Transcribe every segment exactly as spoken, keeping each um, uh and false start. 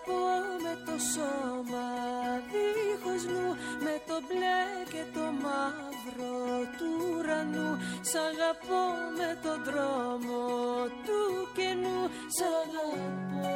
αγαπώ με το σώμα δίχως νου, με το μπλε και το μαύρο του ουρανού. Σ' αγαπώ με τον δρόμο του καινού. Σ' αγαπώ,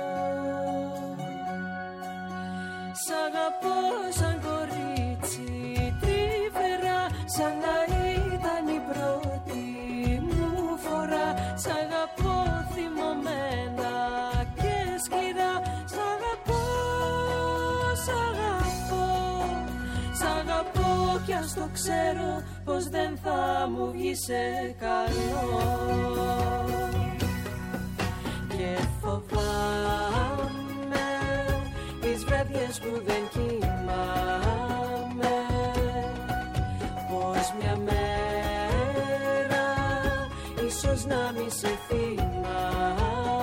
σ' αγαπώ σαν κορίτσι τρυφερά, σαν να ήταν η πρώτη μου φορά. Σ' αγαπώ θυμωμένα και σκληρά. Σ' αγαπώ, σ' αγαπώ, σ' αγαπώ κι ας το ξέρω πως δεν θα μου βγει σε καλό. Και φοβάμαι τις βραδιές που δεν κοιμάμαι, πως μια μέρα ίσως να μη σε θυμάμαι.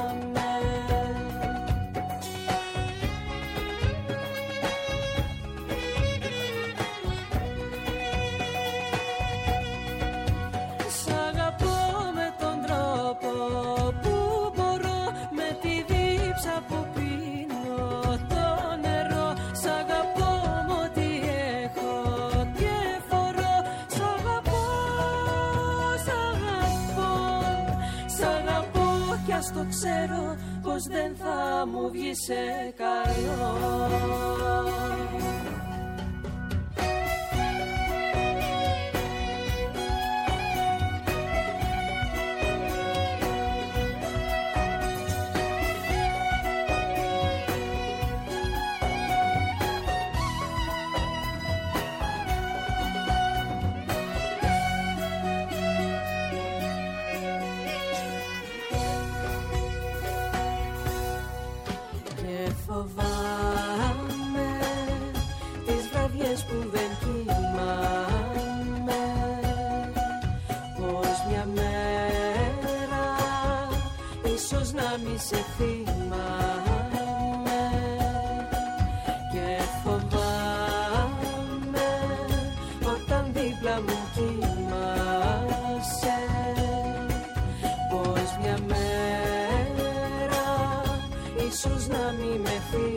Σ' αγαπώ με τον τρόπο που μπορώ, με τη δίψα που πίνω το νερό. Σ' αγαπώ με ό,τι έχω και φορώ. Σ' αγαπώ, σ' αγαπώ, σ' αγαπώ κι ας το ξέρω πως δεν θα μου βγει σε καλό. Φοβάμαι τις βραδιές που δεν κοιμάμαι, πως μια μέρα ίσως να μη σε θυμάμαι. Και φοβάμαι όταν δίπλα μου κοιμάσαι, πως μια μέρα ίσως να μη με θυμάσαι.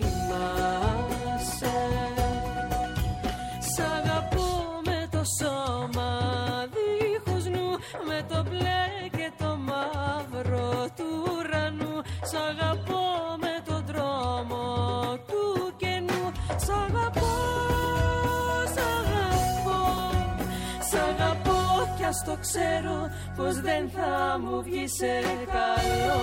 Σ' αγαπώ με το σώμα δίχως νου, με το μπλε και το μαύρο του ουρανού. Σ' αγαπώ με τον δρόμο του καινού. Σ' αγαπώ, σ' αγαπώ, σ' αγαπώ κι ας το ξέρω πως δεν θα μου βγει σε καλό.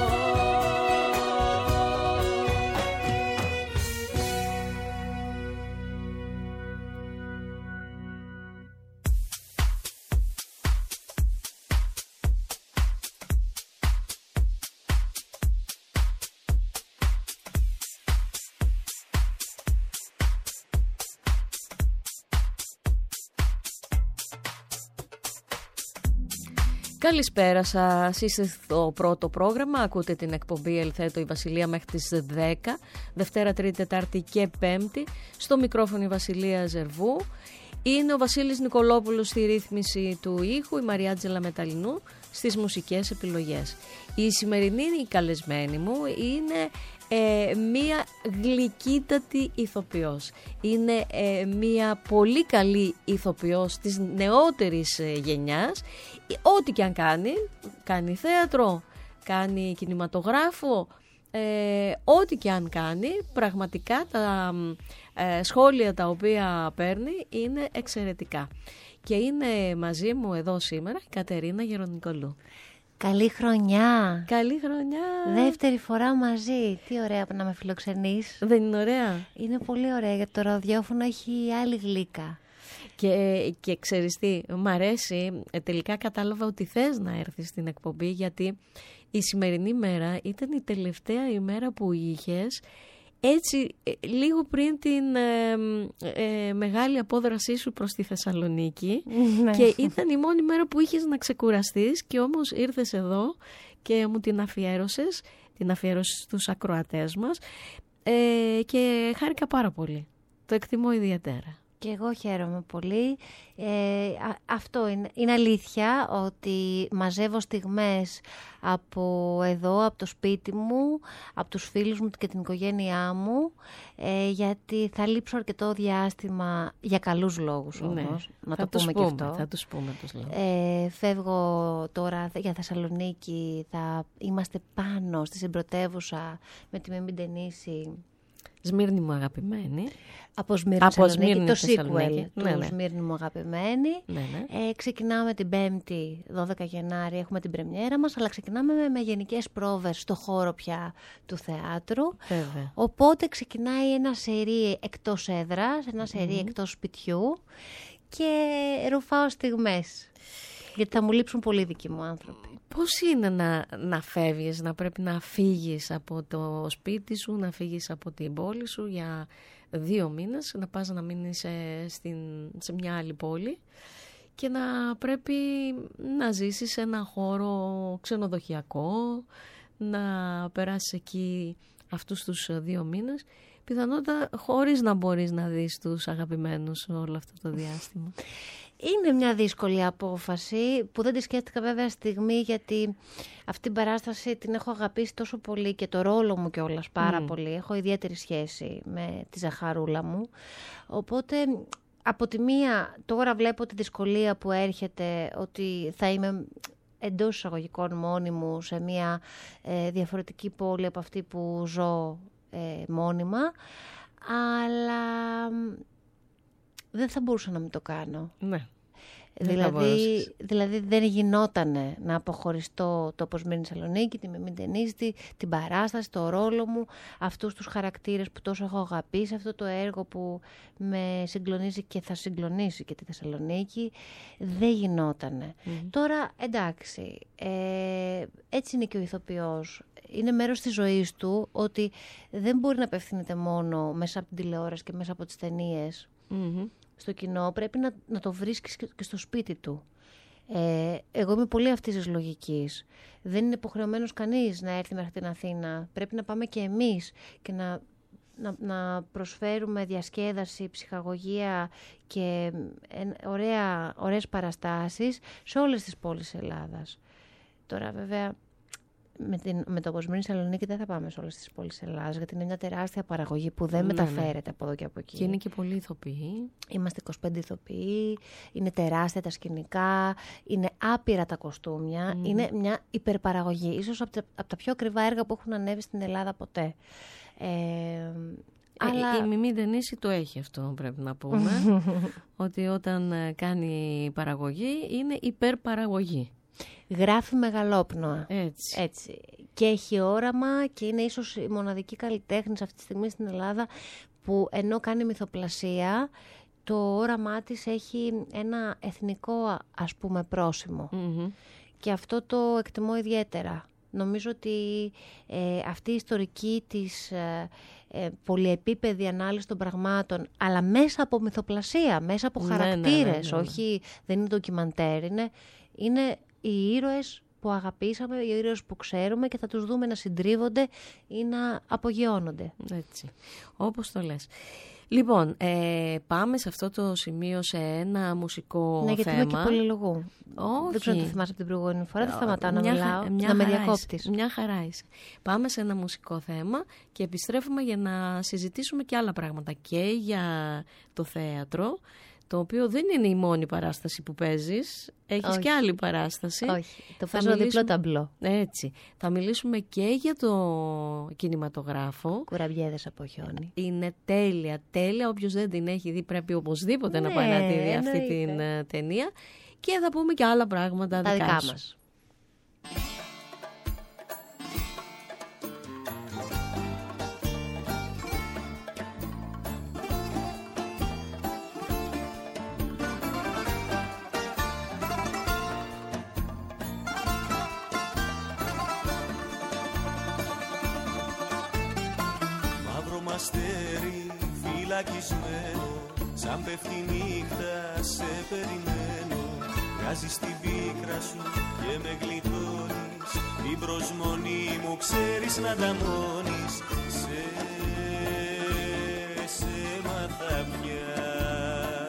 Καλησπέρα σας, είστε στο πρώτο πρόγραμμα, ακούτε την εκπομπή Ελθέτω η Βασιλεία μέχρι τις δέκα, Δευτέρα, Τρίτη, Τετάρτη και Πέμπτη, στο μικρόφωνο η Βασιλεία Ζερβού. Είναι ο Βασίλης Νικολόπουλος στη ρύθμιση του ήχου, η Μαριάτζελα Μεταλλινού στις μουσικές επιλογές. Η σημερινή καλεσμένη μου είναι ε, μία γλυκύτατη ηθοποιός. Είναι ε, μία πολύ καλή ηθοποιός της νεότερης ε, γενιάς. Ό,τι και αν κάνει, κάνει θέατρο, κάνει κινηματογράφο, ε, ό,τι και αν κάνει, πραγματικά τα ε, σχόλια τα οποία παίρνει είναι εξαιρετικά. Και είναι μαζί μου εδώ σήμερα η Κατερίνα Γερονικολού. Καλή χρονιά! Καλή χρονιά! Δεύτερη φορά μαζί. Τι ωραία που να με φιλοξενείς. Δεν είναι ωραία? Είναι πολύ ωραία, γιατί το ραδιόφωνο έχει άλλη γλύκα. Και, και ξέρεις τι, μ' αρέσει, τελικά κατάλαβα ότι θες να έρθεις στην εκπομπή, γιατί η σημερινή μέρα ήταν η τελευταία ημέρα που είχες, έτσι λίγο πριν την ε, ε, μεγάλη απόδρασή σου προς τη Θεσσαλονίκη. Και ήταν η μόνη μέρα που είχες να ξεκουραστείς, και όμως ήρθες εδώ και μου την αφιέρωσες, την αφιέρωσες στους ακροατές μας, ε, και χάρηκα πάρα πολύ. Το εκτιμώ ιδιαίτερα. Και εγώ χαίρομαι πολύ. Ε, α, αυτό είναι, είναι αλήθεια ότι μαζεύω στιγμές από εδώ, από το σπίτι μου, από τους φίλους μου και την οικογένειά μου, ε, γιατί θα λείψω αρκετό διάστημα για καλούς λόγους όμως, ναι, να το πούμε, πούμε και αυτό. Θα τους πούμε τους λόγους. Ε, φεύγω τώρα για Θεσσαλονίκη, θα είμαστε πάνω στη συμπρωτεύουσα με τη Μιμή Ντενίση. Σμύρνη μου αγαπημένη. Από Σμύρνη, από Σμύρνη το sequel του ναι, ναι. Σμύρνη μου αγαπημένη. Ναι, ναι. Ε, ξεκινάμε την Πέμπτη, δώδεκα Γενάρη, έχουμε την πρεμιέρα μας, αλλά ξεκινάμε με, με γενικές πρόβες στο χώρο πια του θεάτρου. Βέβαια. Οπότε ξεκινάει ένα σερί εκτός έδρας, ένα σερί mm. εκτός σπιτιού και ρουφάω στιγμές. Γιατί θα μου λείψουν πολύ δικοί μου άνθρωποι. Πώς είναι να, να φεύγεις, να πρέπει να φύγεις από το σπίτι σου, να φύγεις από την πόλη σου για δύο μήνες, να πας να μείνεις σε, στην, σε μια άλλη πόλη και να πρέπει να ζήσεις σε ένα χώρο ξενοδοχειακό, να περάσεις εκεί αυτούς τους δύο μήνες, πιθανότατα χωρίς να μπορείς να δεις τους αγαπημένους όλο αυτό το διάστημα. Είναι μια δύσκολη απόφαση που δεν τη σκέφτηκα βέβαια στιγμή, γιατί αυτή την παράσταση την έχω αγαπήσει τόσο πολύ και το ρόλο μου κιόλας πάρα mm. πολύ. Έχω ιδιαίτερη σχέση με τη Ζαχαρούλα μου. Οπότε από τη μία τώρα βλέπω τη δυσκολία που έρχεται, ότι θα είμαι εντός εισαγωγικών μόνη μου σε μια ε, διαφορετική πόλη από αυτή που ζω ε, μόνιμα. Αλλά δεν θα μπορούσα να μην το κάνω. Ναι. Δηλαδή, δηλαδή δεν γινότανε να αποχωριστώ το πώς μείνει Θεσσαλονίκη, τη Μιμή Ντενίση, την παράσταση, το ρόλο μου, αυτούς τους χαρακτήρες που τόσο έχω αγαπήσει, αυτό το έργο που με συγκλονίζει και θα συγκλονίσει και τη Θεσσαλονίκη. Δεν γινότανε. Mm. Τώρα εντάξει, ε, έτσι είναι και ο ηθοποιός. Είναι μέρος της ζωής του ότι δεν μπορεί να απευθύνεται μόνο μέσα από την τηλεόραση και μέσα από τις ταινίες. Mm-hmm. Στο κοινό, πρέπει να, να το βρίσκεις και, και στο σπίτι του. Ε, εγώ είμαι πολύ αυτής της λογικής. Δεν είναι υποχρεωμένος κανείς να έρθει μέχρι την Αθήνα. Πρέπει να πάμε και εμείς και να, να, να προσφέρουμε διασκέδαση, ψυχαγωγία και ε, ωραία, ωραίες παραστάσεις σε όλες τις πόλεις της Ελλάδας. Τώρα βέβαια με, την, με το Κοσμήνη Θεσσαλονίκη δεν θα πάμε σε όλες τις πόλεις της Ελλάδας, γιατί είναι μια τεράστια παραγωγή που δεν ναι, μεταφέρεται ναι. από εδώ και από εκεί. Και είναι και πολλοί ηθοποιοί. Είμαστε είκοσι πέντε ηθοποιοί, είναι τεράστια τα σκηνικά, είναι άπειρα τα κοστούμια, mm. είναι μια υπερπαραγωγή, ίσως από τα, από τα πιο ακριβά έργα που έχουν ανέβει στην Ελλάδα ποτέ. Ε, ε, αλλά... Η Μιμή Ντενίση το έχει αυτό, πρέπει να πούμε, ότι όταν κάνει παραγωγή είναι υπερπαραγωγή. Γράφει μεγαλόπνοα. Έτσι. Έτσι. Και έχει όραμα και είναι ίσως η μοναδική καλλιτέχνης αυτή τη στιγμή στην Ελλάδα που ενώ κάνει μυθοπλασία, το όραμά της έχει ένα εθνικό, ας πούμε, πρόσημο. Mm-hmm. Και αυτό το εκτιμώ ιδιαίτερα. Νομίζω ότι ε, αυτή η ιστορική της ε, ε, πολυεπίπεδη ανάλυση των πραγμάτων, αλλά μέσα από μυθοπλασία, μέσα από ναι, χαρακτήρες, ναι, ναι, ναι, ναι. όχι, δεν είναι ντοκιμαντέρ, είναι... είναι οι ήρωες που αγαπήσαμε, οι ήρωες που ξέρουμε και θα τους δούμε να συντρίβονται ή να απογειώνονται. Έτσι, όπως το λες. Λοιπόν, ε, πάμε σε αυτό το σημείο σε ένα μουσικό θέμα. Ναι, γιατί είμαι και πολυλογού. Όχι. Δεν ξέρω αν το θυμάσαι από την προηγούμενη φορά, δεν σταματάω να μια, μιλάω, μια να με διακόπτεις. Μια χαρά είσαι. Πάμε σε ένα μουσικό θέμα και επιστρέφουμε για να συζητήσουμε και άλλα πράγματα και για το θέατρο, το οποίο δεν είναι η μόνη παράσταση που παίζεις. Έχεις Όχι. και άλλη παράσταση. Όχι, το παίζω μιλήσουμε... διπλό ταμπλό. Έτσι. Θα μιλήσουμε και για το κινηματογράφο. Κουραμπιέδες από χιόνι. Είναι τέλεια, τέλεια. Όποιος δεν την έχει δει πρέπει οπωσδήποτε ναι, να πάει να τη δει αυτή την uh, ταινία. Και θα πούμε και άλλα πράγματα τα δικά, δικά σου. μας. Αστέρι φυλακισμένο, σαν πέφτει νύχτα σε περιμένω. Βγάζεις την πίκρα σου και με γλιτώνεις, την προσμονή μου ξέρεις να ανταμώνεις. Σε, σε μάθα πια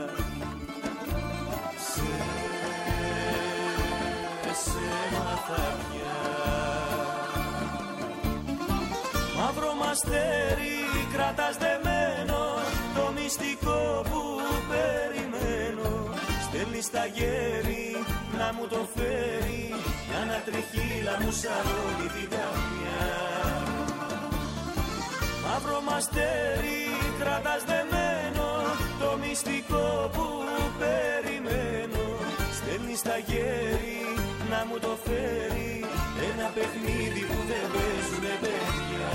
αστέρι κρατάς δεμένο το μυστικό που περιμένω. Στέλνει στα γέρι να μου το φέρει, για να τριχύλα μου σαρώνει την καρδιά. Μαύρο μαστέρι κρατάς δεμένο το μυστικό που περιμένω. Στέλνει στα γέρι να μου το φέρει, ένα παιχνίδι που δεν παίζουνε παιδιά.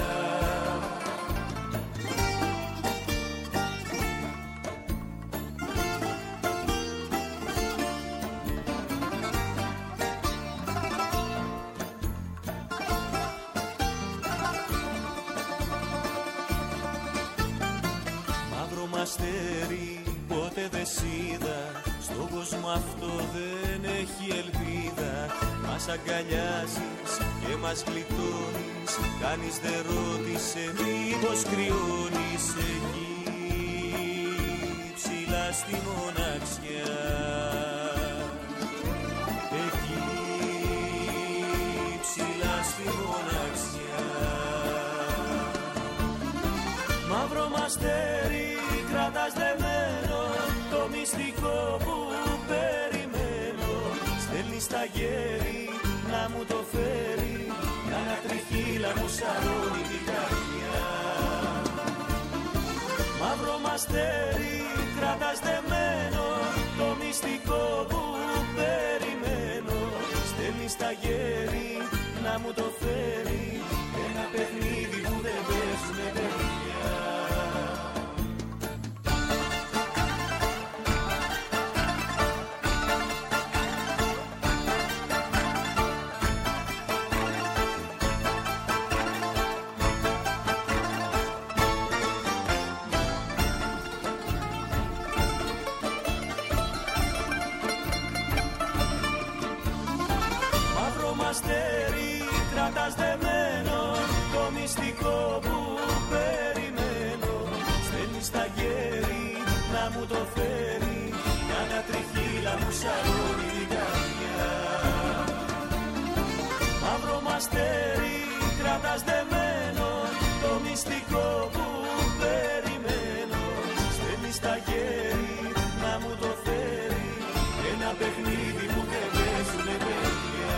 Μαύρο μαστέρι ποτέ δεν σ' στον κόσμο αυτό δεν έχει ελπίδα. Μας αγκαλιάζεις και μας γλιτώνεις, κανείς δεν ρώτησε μήπως κρυώνεις εκεί ψηλά στη μοναξιά. Εκεί ψηλά στη μοναξιά. Μαύρο μαστέρι κρατάς δεμένο το μυστικό που περιμένω. Στέλνει στα γέρι να μου το φέρει, για να τριχύλα μου σαρώνει την καρδιά. Μαύρο μαστέρι κρατάς δεμένο το μυστικό που περιμένω. Στέλνει στα γέρι να μου το φέρει, ένα παιχνίδι που δεν παίζουνε παιδιά. Αστέρι κρατάς δεμένο το μυστικό που περιμένω. Στέλνει στα γέρι να μου το φέρει, για να τριχύλα μου σαρώνει την καρδιά. Μαύρο μαστέρι κρατάς δεμένο το μυστικό που περιμένω. Στέλνει στα γέρι να μου το φέρει, ένα παιχνίδι που δεν παίζουνε παιδιά.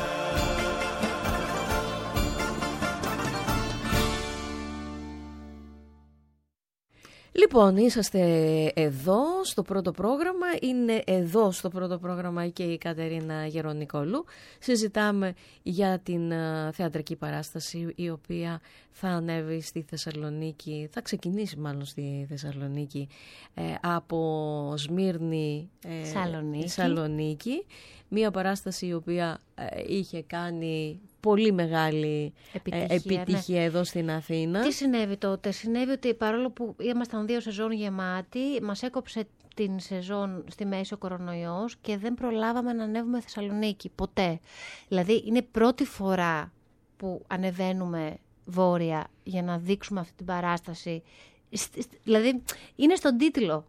Λοιπόν, είσαστε εδώ στο πρώτο πρόγραμμα, είναι εδώ στο πρώτο πρόγραμμα και η Κατερίνα Γερονικόλου. Συζητάμε για την uh, θεατρική παράσταση η οποία θα ανέβει στη Θεσσαλονίκη, θα ξεκινήσει μάλλον στη Θεσσαλονίκη ε, από Σμύρνη ε, Σαλονίκη. Σαλονίκη. Μία παράσταση η οποία ε, είχε κάνει πολύ μεγάλη επιτυχία, ε, επιτυχία ναι. εδώ στην Αθήνα. Τι συνέβη τότε? Συνέβη ότι παρόλο που ήμασταν δύο σεζόν γεμάτοι, μας έκοψε την σεζόν στη μέση ο κορονοϊός και δεν προλάβαμε να ανέβουμε Θεσσαλονίκη ποτέ. Δηλαδή είναι πρώτη φορά που ανεβαίνουμε βόρεια για να δείξουμε αυτή την παράσταση. Δηλαδή είναι στον τίτλο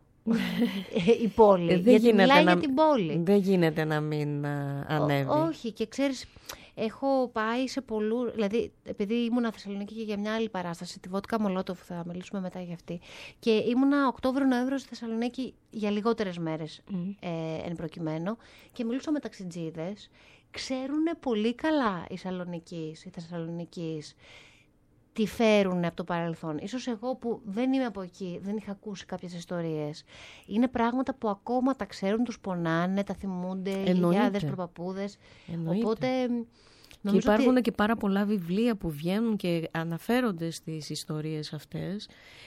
η πόλη, δεν γιατί μιλάει να, για την πόλη. Δεν γίνεται να μην α, ανέβει. Ό, όχι, και ξέρεις, έχω πάει σε πολλού, δηλαδή επειδή ήμουνα Θεσσαλονίκη και για μια άλλη παράσταση, τη Βότκα Μολότοφ, θα μιλήσουμε μετά για αυτή, και ήμουνα Οκτώβριο-Νοέμβριο στη Θεσσαλονίκη για λιγότερες μέρες mm. ε, εν προκειμένου, και μιλούσα με ταξιτζίδες, ξέρουν πολύ καλά οι Σαλονικείς, οι Θεσσαλονικείς, τι φέρουν από το παρελθόν. Ίσως εγώ που δεν είμαι από εκεί, δεν είχα ακούσει κάποιες ιστορίες. Είναι πράγματα που ακόμα τα ξέρουν, τους πονάνε, τα θυμούνται οι γιαγιάδες, προπαπούδες. Οπότε και υπάρχουν ότι... και πάρα πολλά βιβλία που βγαίνουν και αναφέρονται στις ιστορίες αυτές.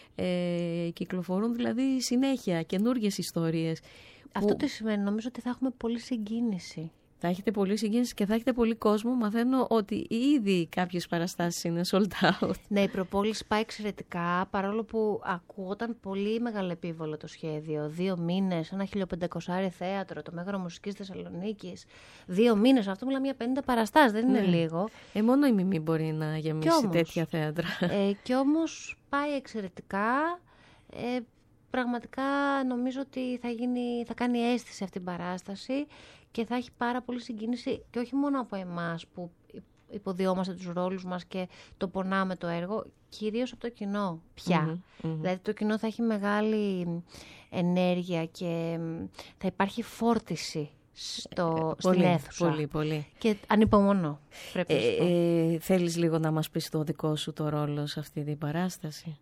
Ε, κυκλοφορούν δηλαδή συνέχεια καινούργιες ιστορίες. Αυτό που... τι σημαίνει? Νομίζω ότι θα έχουμε πολύ συγκίνηση. Θα έχετε πολύ συγκίνηση και θα έχετε πολύ κόσμο. Μαθαίνω ότι ήδη κάποιες παραστάσεις είναι sold out. Ναι, η προπόληση πάει εξαιρετικά, παρόλο που ακούγονταν πολύ μεγαλεπίβολο το σχέδιο. Δύο μήνες, ένα χίλια θέατρο, το Μέγαρο Μουσικής Θεσσαλονίκης. Δύο μήνες, αυτό μιλάμε για πενήντα παραστάσεις, δεν είναι ναι. λίγο. Ε, μόνο η Μιμή μπορεί να γεμίσει όμως, τέτοια θέατρα. Ε, κι όμως πάει εξαιρετικά. Ε, πραγματικά νομίζω ότι θα, γίνει, θα κάνει αίσθηση αυτή την παράσταση. Και θα έχει πάρα πολύ συγκίνηση και όχι μόνο από εμάς που υποδιόμαστε τους ρόλους μας και το πονάμε το έργο, κυρίως από το κοινό πια. Mm-hmm, mm-hmm. Δηλαδή το κοινό θα έχει μεγάλη ενέργεια και θα υπάρχει φόρτιση στο, πολύ, στην αίθουσα. Πολύ, πολύ. Και ανυπομονώ, πρέπει να σου πω. Ε, ε, θέλεις λίγο να μας πεις το δικό σου το ρόλο σε αυτή την παράσταση?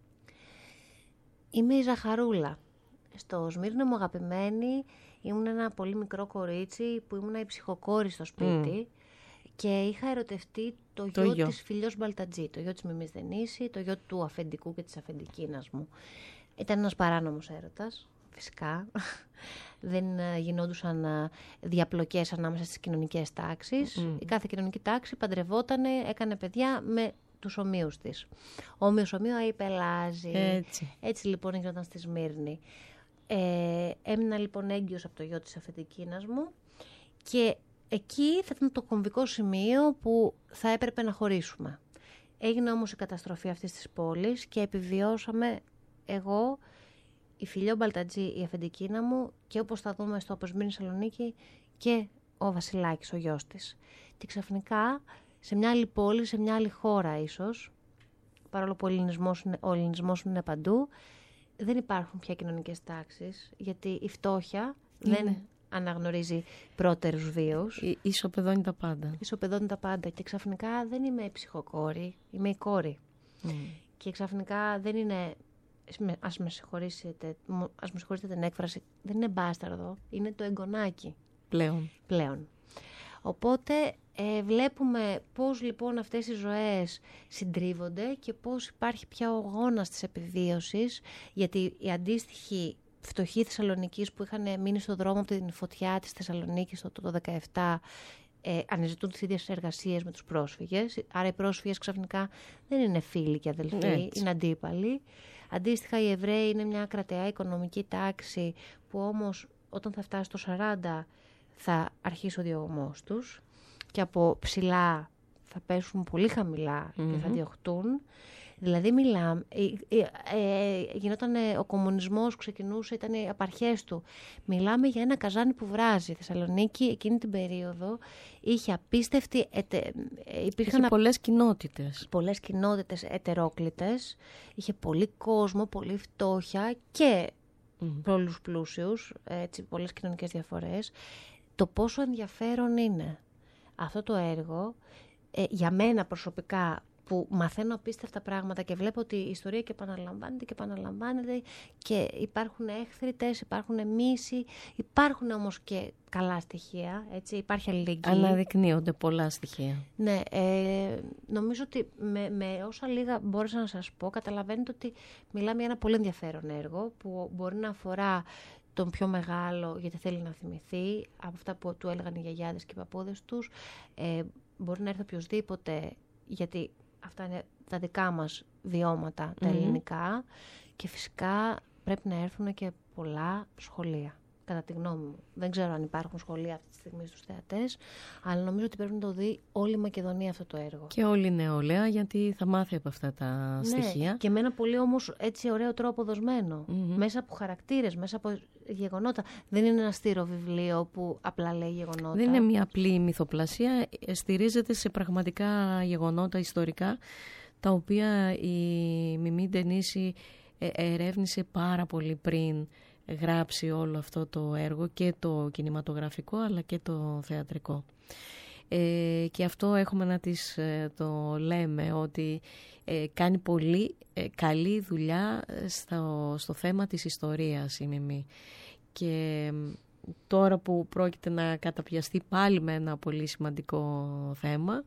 Είμαι η Ζαχαρούλα. Στο Σμύρνο μου αγαπημένη ήμουν ένα πολύ μικρό κορίτσι που ήμουν η ψυχοκόρη στο σπίτι mm. και είχα ερωτευτεί το, το γιο, γιο της Φιλιός Μπαλτατζή, το γιο της Μιμής Δενίση, το γιο του αφεντικού και της αφεντικίνας μου. Ήταν ένας παράνομος έρωτας, φυσικά. Δεν γινόντουσαν διαπλοκές ανάμεσα στις κοινωνικές τάξεις. Mm. Η κάθε κοινωνική τάξη παντρευότανε, έκανε παιδιά με τους ομοίους της. Όμοιος ομοίο αϊπελάζει. Έτσι. Έτσι λοιπόν γινόταν στη Σμύρνη. Ε, έμεινα λοιπόν έγκυος από το γιο της αφεντικίνας μου και εκεί θα ήταν το κομβικό σημείο που θα έπρεπε να χωρίσουμε. Έγινε όμως η καταστροφή αυτής της πόλης και επιβιώσαμε εγώ, η Φιλιό Μπαλτατζή, η αφεντικίνα μου και όπως θα δούμε στο Αποσμήνη Σαλονίκη και ο Βασιλάκης, ο γιος της. Και ξαφνικά σε μια άλλη πόλη, σε μια άλλη χώρα ίσως, παρόλο που ο ελληνισμός, ο ελληνισμός είναι παντού, δεν υπάρχουν πια κοινωνικές τάξεις, γιατί η φτώχεια είναι. δεν αναγνωρίζει πρώτερους βίους. Ισοπεδώνει τα πάντα. Ισοπεδώνει τα πάντα και ξαφνικά δεν είμαι η ψυχοκόρη, είμαι η κόρη. Mm. Και ξαφνικά δεν είναι, ας με συγχωρήσετε, ας με συγχωρήσετε την έκφραση, δεν είναι μπάσταρδο, είναι το εγγονάκι. Πλέον. Πλέον. Οπότε ε, βλέπουμε πώς λοιπόν αυτές οι ζωές συντρίβονται και πώς υπάρχει πια ο αγώνας της επιβίωσης, γιατί οι αντίστοιχοι φτωχοί Θεσσαλονικής που είχαν μείνει στον δρόμο από την φωτιά της Θεσσαλονίκης το, το, το δεκαεπτά ε, αναζητούν τις ίδιες εργασίες με τους πρόσφυγες. Άρα οι πρόσφυγες ξαφνικά δεν είναι φίλοι και αδελφοί, έτσι. Είναι αντίπαλοι. Αντίστοιχα οι Εβραίοι είναι μια κρατεά οικονομική τάξη που όμως όταν θα φτάσει το σαράντα θα αρχίσει ο διωγμός τους και από ψηλά θα πέσουν πολύ χαμηλά mm-hmm. και θα διωχτούν. Δηλαδή μιλάμε, ε, ε, ε, γινόταν ε, ο κομμουνισμός, ξεκινούσε, ήταν οι απαρχές του. Μιλάμε για ένα καζάνι που βράζει. Η Θεσσαλονίκη εκείνη την περίοδο είχε απίστευτη, ετε, ε, υπήρχαν είχε πολλές κοινότητες. Πολλές κοινότητες ετερόκλητες, είχε πολύ κόσμο, πολύ φτώχεια και mm. πολλούς πλούσιους, έτσι, πολλές κοινωνικές διαφορές. Το πόσο ενδιαφέρον είναι αυτό το έργο, ε, για μένα προσωπικά, που μαθαίνω απίστευτα πράγματα και βλέπω ότι η ιστορία και επαναλαμβάνεται και επαναλαμβάνεται και υπάρχουν έχθριτες, υπάρχουν μίσοι, υπάρχουν όμως και καλά στοιχεία, έτσι, υπάρχει αλληλεγγύη. Αναδεικνύονται πολλά στοιχεία. Ναι, ε, νομίζω ότι με, με όσα λίγα μπόρεσα να σας πω, καταλαβαίνετε ότι μιλάμε για ένα πολύ ενδιαφέρον έργο που μπορεί να αφορά τον πιο μεγάλο γιατί θέλει να θυμηθεί από αυτά που του έλεγαν οι γιαγιάδες και οι παππούδες τους, ε, μπορεί να έρθει οποιοσδήποτε γιατί αυτά είναι τα δικά μας βιώματα, τα mm-hmm. ελληνικά και φυσικά πρέπει να έρθουν και πολλά σχολεία, κατά τη γνώμη μου. Δεν ξέρω αν υπάρχουν σχολεία αυτή τη στιγμή στους θεατές, αλλά νομίζω ότι πρέπει να το δει όλη η Μακεδονία αυτό το έργο. Και όλη η νεολαία, γιατί θα μάθει από αυτά τα ναι, στοιχεία. Και με ένα πολύ όμως έτσι ωραίο τρόπο δοσμένο, mm-hmm. μέσα από χαρακτήρες, μέσα από γεγονότα. Δεν είναι ένα στήρο βιβλίο που απλά λέει γεγονότα. Δεν είναι μια απλή μυθοπλασία, στηρίζεται σε πραγματικά γεγονότα ιστορικά, τα οποία η Μιμή Ντενίση ερεύνησε πάρα πολύ πριν γράψει όλο αυτό το έργο, και το κινηματογραφικό αλλά και το θεατρικό. Ε, και αυτό έχουμε να της ε, το λέμε, ότι ε, κάνει πολύ ε, καλή δουλειά στο, στο θέμα της ιστορίας η Μιμή. Και τώρα που πρόκειται να καταπιαστεί πάλι με ένα πολύ σημαντικό θέμα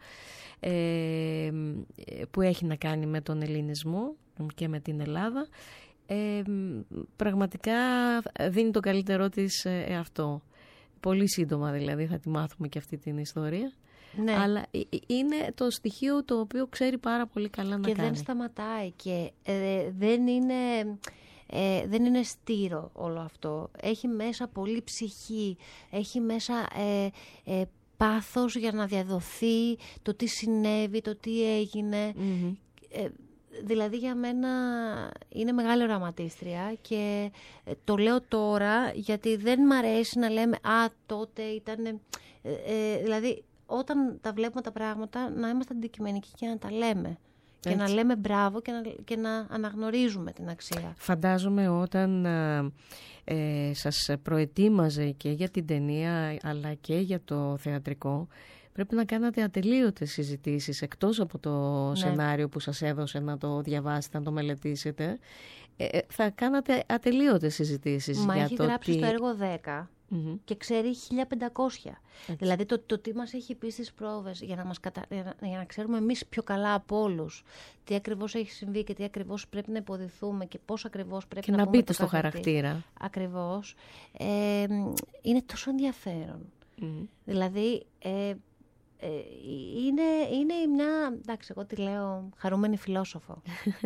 ε, που έχει να κάνει με τον ελληνισμό και με την Ελλάδα, ε, πραγματικά δίνει το καλύτερό της εαυτό. Πολύ σύντομα δηλαδή θα τη μάθουμε και αυτή την ιστορία. Ναι. Αλλά είναι το στοιχείο το οποίο ξέρει πάρα πολύ καλά να και κάνει. Και δεν σταματάει και ε, δεν είναι... Ε, δεν είναι στήρο όλο αυτό. Έχει μέσα πολύ ψυχή, έχει μέσα ε, ε, πάθος για να διαδοθεί το τι συνέβη, το τι έγινε. Mm-hmm. Ε, δηλαδή για μένα είναι μεγάλη οραματίστρια και ε, το λέω τώρα γιατί δεν μ' αρέσει να λέμε «Α, τότε ήταν...» ε, ε, δηλαδή όταν τα βλέπουμε τα πράγματα να είμαστε αντικειμενικοί και να τα λέμε. Και έτσι. Να λέμε μπράβο και να, και να αναγνωρίζουμε την αξία. Φαντάζομαι όταν ε, σας προετοίμαζε και για την ταινία αλλά και για το θεατρικό, πρέπει να κάνατε ατελείωτες συζητήσεις εκτός από το ναι. σενάριο που σας έδωσε να το διαβάσετε, να το μελετήσετε. Ε, θα κάνατε ατελείωτες συζητήσεις. Μα για έχει το γράψει τι... στο έργο δέκα mm-hmm. και ξέρει χίλια πεντακόσια. Έτσι. Δηλαδή το, το τι μας έχει πει στις πρόβες για να, μας κατα... για, να, για να ξέρουμε εμείς πιο καλά από όλους τι ακριβώς έχει συμβεί και τι ακριβώς πρέπει να υποδηθούμε και πώς ακριβώς πρέπει και να, να πούμε μπείτε το στο χαρακτήρα. Ακριβώς. Ε, είναι τόσο ενδιαφέρον. Mm-hmm. Δηλαδή... Ε, Ε, είναι, είναι μια, εντάξει, εγώ τη λέω χαρούμενη φιλόσοφο.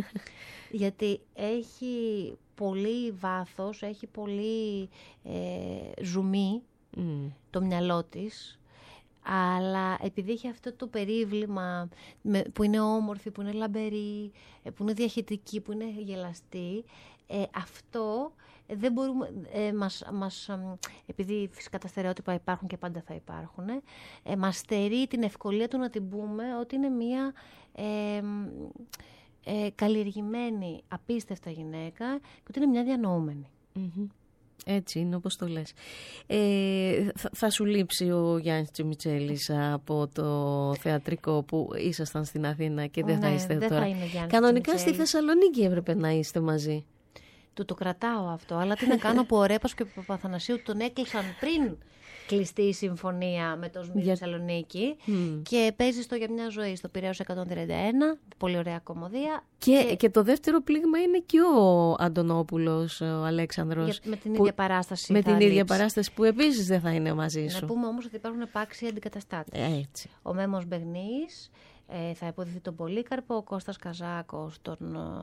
Γιατί έχει πολύ βάθος, έχει πολύ ε, ζουμί mm. το μυαλό της, αλλά επειδή έχει αυτό το περίβλημα με, που είναι όμορφη, που είναι λαμπερή, που είναι διαχειτική, που είναι γελαστή, ε, αυτό... Δεν μπορούμε, ε, μας, μας, ε, επειδή φυσικά τα στερεότυπα υπάρχουν και πάντα θα υπάρχουν, ε, μας στερεί την ευκολία του να την πούμε ότι είναι μια ε, ε, καλλιεργημένη, απίστευτα γυναίκα και ότι είναι μια διανοούμενη. Mm-hmm. Έτσι είναι όπως το λες. Ε, θα, θα σου λείψει ο Γιάννης Τσιμιτσέλης από το θεατρικό που ήσασταν στην Αθήνα και δεν ναι, θα είστε δεν τώρα. Θα είναι Γιάννης Κανονικά Τσιμιτσέλης. Στη Θεσσαλονίκη έπρεπε να είστε μαζί. Του το κρατάω αυτό, αλλά τι να κάνω που ο Ρέπας και ο Παπαθανασίου τον έκλεισαν πριν κλειστεί η συμφωνία με το ΣΜΙ για... Θεσσαλονίκη mm. και παίζει στο Για μια ζωή στο Πειραιώς εκατόν τριάντα ένα, πολύ ωραία κομμωδία. Και, και... και το δεύτερο πλήγμα είναι και ο Αντωνόπουλος, ο Αλέξανδρος. Για, με την που... ίδια παράσταση. Με την ρίξει. ίδια παράσταση που επίσης δεν θα είναι μαζί σου. Να πούμε όμως ότι υπάρχουν επάξιοι αντικαταστάτες. Έτσι. Ο Μέμος Μπεγνής ε, θα υποδηθεί τον Πολύκαρπο, ο Κώστας Καζάκος, τον...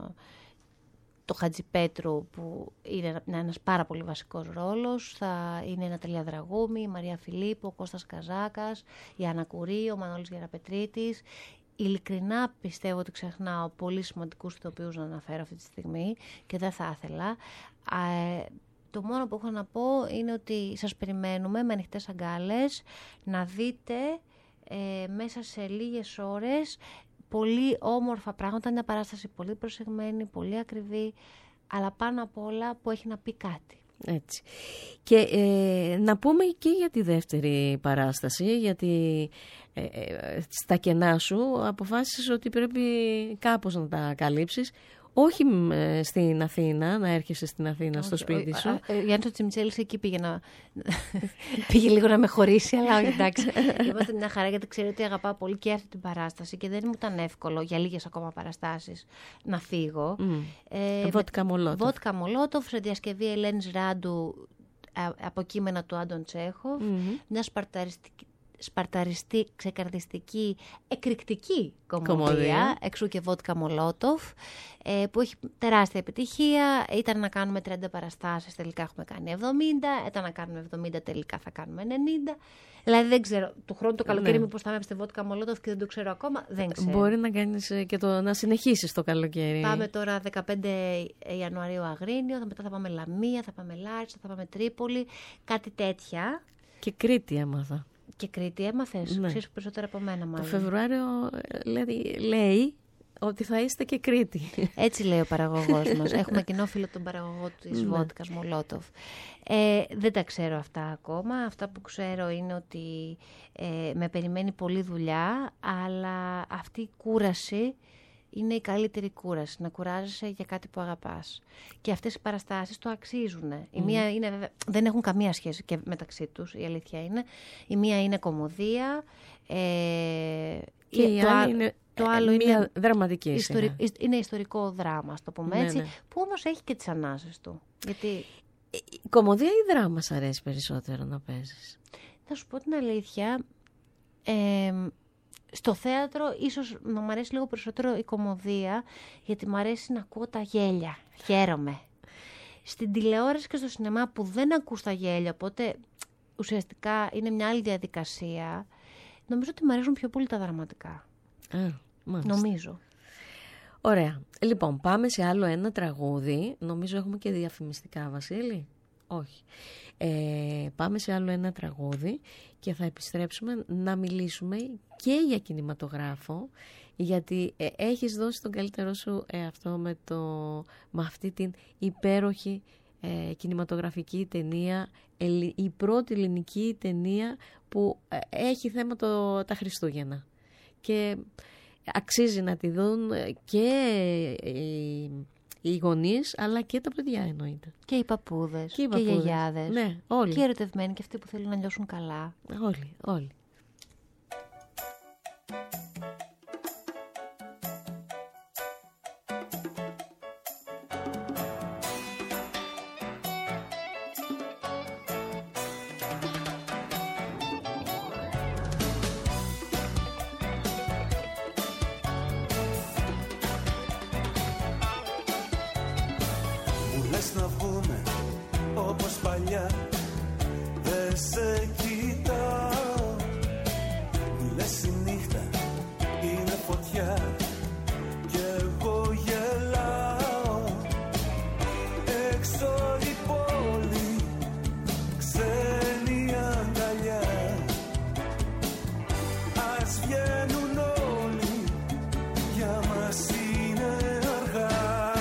το Χατζιπέτρου που είναι ένας πάρα πολύ βασικός ρόλος, θα είναι η Ναταλία Δραγούμη, η Μαρία Φιλίππου, ο Κώστας Καζάκας, η Άννα Κουρί, ο Μανώλης Γεραπετρίτης. Ειλικρινά πιστεύω ότι ξεχνάω πολύ σημαντικούς ηθοποιούς να αναφέρω αυτή τη στιγμή και δεν θα ήθελα. Ε, το μόνο που έχω να πω είναι ότι σας περιμένουμε με ανοιχτές αγκάλες να δείτε ε, μέσα σε λίγες ώρες πολύ όμορφα πράγματα, μια παράσταση πολύ προσεγμένη, πολύ ακριβή, αλλά πάνω απ' όλα που έχει να πει κάτι. Έτσι. Και ε, να πούμε και για τη δεύτερη παράσταση, γιατί ε, ε, στα κενά σου αποφάσισες ότι πρέπει κάπως να τα καλύψεις. Όχι ε, στην Αθήνα, να έρχεσαι στην Αθήνα στο σπίτι σου. Ο Γιάννης ο Τσιμιτσέλης εκεί πήγε, να... πήγε λίγο να με χωρίσει, αλλά όχι, εντάξει. Είμαστε μια χαρά γιατί ξέρει ότι αγαπάω πολύ και αυτή την παράσταση και δεν μου ήταν εύκολο για λίγες ακόμα παραστάσεις να φύγω. Mm. Ε, Βότκα Μολότοφ. Βότκα Μολότοφ, σε διασκευή Ελένης Ράντου, από κείμενα του Άντων Τσέχοφ, mm-hmm. μια σπαρταριστική σπαρταριστή, ξεκαρδιστική, εκρηκτική κομμωδία, εξού και Βότκα Μολότοφ, ε, που έχει τεράστια επιτυχία. Ήταν να κάνουμε τριάντα παραστάσεις, τελικά έχουμε κάνει εβδομήντα, ήταν να κάνουμε εβδομήντα, τελικά θα κάνουμε ενενήντα. Δηλαδή δεν ξέρω, του χρόνου το καλοκαίρι ναι. μήπως θα είμαι στη Βότκα Μολότοφ και δεν το ξέρω ακόμα, δεν ξέρω. Μπορεί να κάνεις και το, να συνεχίσεις το καλοκαίρι. Πάμε τώρα δεκαπέντε Ιανουαρίου Αγρίνιο, μετά θα πάμε Λαμία, θα πάμε Λάρισα, θα πάμε Τρίπολη, κάτι τέτοια. Και Κρήτη έμαθα. Και Κρήτη έμαθες, ναι. Ξέρεις περισσότερα από μένα μάλλον. Το Φεβρουάριο λέει, λέει ότι θα είστε και Κρήτη. Έτσι λέει ο παραγωγός μας. Έχουμε κοινό φίλο τον παραγωγό της ναι. Βότκας Μολότοφ. Ε, δεν τα ξέρω αυτά ακόμα. Αυτά που ξέρω είναι ότι ε, με περιμένει πολλή δουλειά, αλλά αυτή η κούραση είναι η καλύτερη κούραση, να κουράζεσαι για κάτι που αγαπάς. Και αυτές οι παραστάσεις το αξίζουν. Mm. Η μία είναι, βέβαια, δεν έχουν καμία σχέση και μεταξύ τους, η αλήθεια είναι. Η μία είναι κομμωδία. Ε, και η το, άλλη είναι το άλλο μια είναι δραματική ιστορι, είναι ιστορικό δράμα, ας το πούμε ναι, έτσι, ναι. που όμως έχει και τις ανάσες του. Γιατί... Η κομμωδία ή δράμα σ' αρέσει περισσότερο να παίζεις? Θα σου πω την αλήθεια... Ε, στο θέατρο ίσως μου αρέσει λίγο περισσότερο η κομμωδία, γιατί μου αρέσει να ακούω τα γέλια. Χαίρομαι. Στην τηλεόραση και στο σινεμά που δεν ακούς τα γέλια, οπότε ουσιαστικά είναι μια άλλη διαδικασία, νομίζω ότι μου αρέσουν πιο πολύ τα δραματικά. Α, μάλιστα. Νομίζω. Ωραία. Λοιπόν, πάμε σε άλλο ένα τραγούδι. Νομίζω έχουμε και διαφημιστικά, Βασίλη. όχι. Ε, πάμε σε άλλο ένα τραγούδι και θα επιστρέψουμε να μιλήσουμε και για κινηματογράφο, γιατί ε, έχεις δώσει τον καλύτερό σου εαυτό με, το, με αυτή την υπέροχη ε, κινηματογραφική ταινία, η πρώτη ελληνική ταινία που ε, έχει θέμα το, τα Χριστούγεννα. Και αξίζει να τη δουν και οι, οι γονείς, αλλά και τα παιδιά εννοείται. Και οι παππούδες και οι, και οι γιαγιάδες. Ναι, όλοι. Και οι ερωτευμένοι και αυτοί που θέλουν να νιώσουν καλά. Όλοι, όλοι. Να βγούμε όπως παλιά, δεν σε κοιτάω. Μου λες η νύχτα είναι φωτιά και εγώ γελάω. Έξω η πόλη, ξένη αγκαλιά. Ας βγαίνουν όλοι, για μας είναι αργά.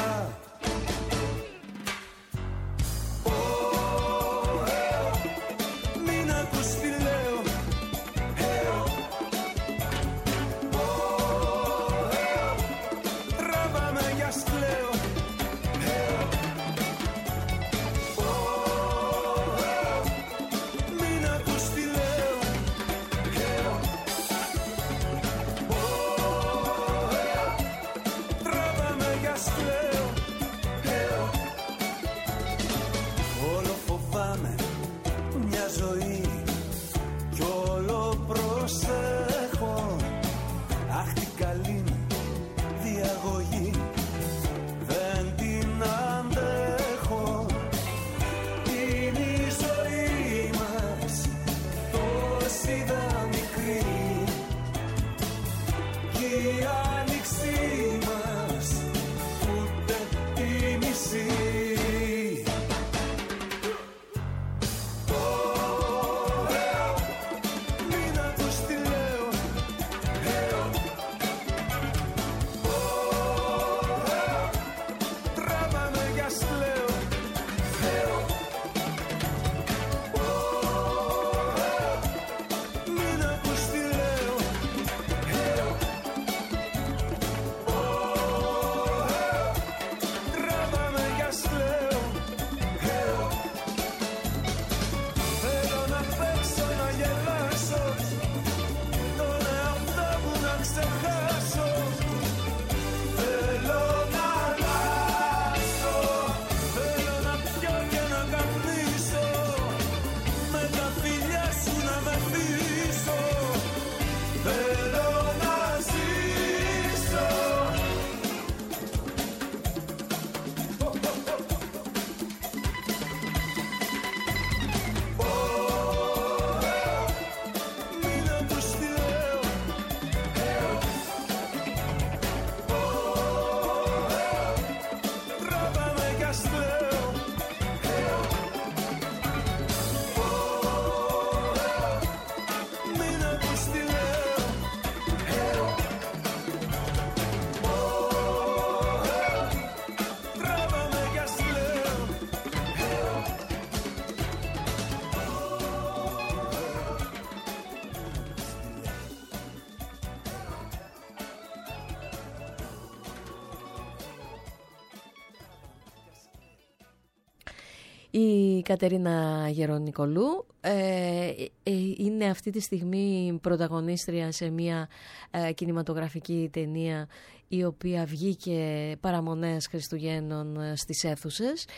Η Κατερίνα Γερονικολού ε, ε, είναι αυτή τη στιγμή πρωταγωνίστρια σε μια ε, κινηματογραφική ταινία η οποία βγήκε παραμονές Χριστουγέννων στις αίθουσες.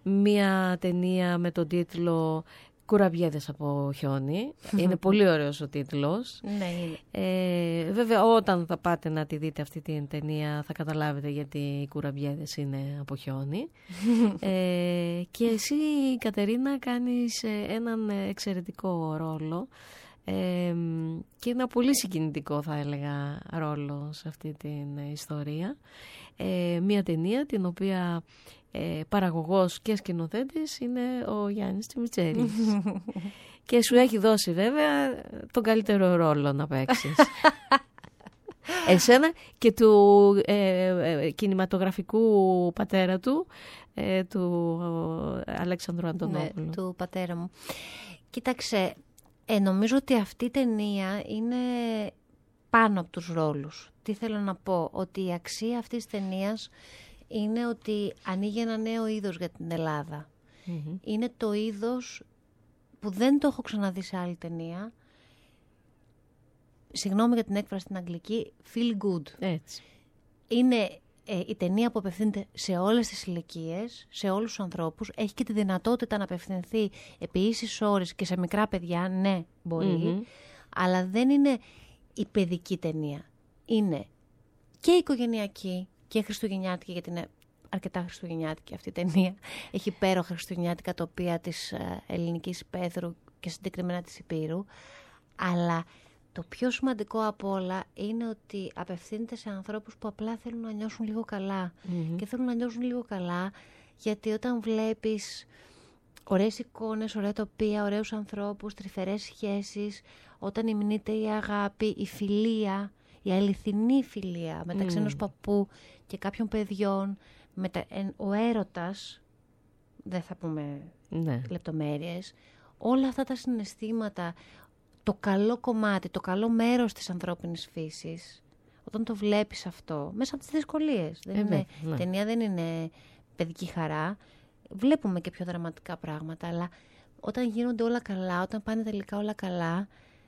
Μια ταινία με τον τίτλο «Κουραμπιέδες από χιόνι». Είναι πολύ ωραίος ο τίτλος. Ναι, είναι. Ε, βέβαια όταν θα πάτε να τη δείτε αυτή την ταινία θα καταλάβετε γιατί οι κουραμπιέδες είναι από χιόνι. ε, και εσύ, Κατερίνα, κάνεις έναν εξαιρετικό ρόλο ε, και ένα πολύ συγκινητικό, θα έλεγα, ρόλο σε αυτή την ιστορία. Ε, μια ταινία την οποία ε, παραγωγός και σκηνοθέτης είναι ο Γιάννης Τσιμιτσέλης. Και σου έχει δώσει βέβαια τον καλύτερο ρόλο να παίξεις. Εσένα και του ε, ε, κινηματογραφικού πατέρα του, ε, του ε, Αλέξανδρου Αντωνόπουλου. Ναι, του πατέρα μου. Κοίταξε, ε, νομίζω ότι αυτή η ταινία είναι πάνω από τους ρόλους. Τι θέλω να πω, ότι η αξία αυτής της ταινίας είναι ότι ανοίγει ένα νέο είδος για την Ελλάδα. Mm-hmm. Είναι το είδος που δεν το έχω ξαναδεί σε άλλη ταινία. Συγγνώμη για την έκφραση στην αγγλική, feel good. Έτσι. Είναι ε, η ταινία που απευθύνεται σε όλες τις ηλικίες, σε όλους τους ανθρώπους. Έχει και τη δυνατότητα να απευθυνθεί επί ίσης ώρες και σε μικρά παιδιά, ναι, μπορεί. Mm-hmm. Αλλά δεν είναι η παιδική ταινία. Είναι και οικογενειακή και χριστουγεννιάτικη, γιατί είναι αρκετά χριστουγεννιάτικη αυτή η ταινία. Έχει υπέροχα χριστουγεννιάτικα τοπία της ε, ελληνικής υπαίθρου και συγκεκριμένα της Υπήρου. Αλλά το πιο σημαντικό από όλα είναι ότι απευθύνεται σε ανθρώπους που απλά θέλουν να νιώσουν λίγο καλά. Mm-hmm. Και θέλουν να νιώσουν λίγο καλά γιατί όταν βλέπεις ωραίες εικόνες, ωραία τοπία, ωραίους ανθρώπους, τρυφερές σχέσεις, όταν υμνείται η αγάπη, η φιλία, η αληθινή φιλία μεταξύ mm. ενός παππού και κάποιων παιδιών, μετα... ο έρωτας, δεν θα πούμε ναι. λεπτομέρειες, όλα αυτά τα συναισθήματα, το καλό κομμάτι, το καλό μέρος της ανθρώπινης φύσης, όταν το βλέπεις αυτό, μέσα από τις δυσκολίες. Δεν ε, είναι, ναι. Η ταινία δεν είναι παιδική χαρά. Βλέπουμε και πιο δραματικά πράγματα, αλλά όταν γίνονται όλα καλά, όταν πάνε τελικά όλα καλά,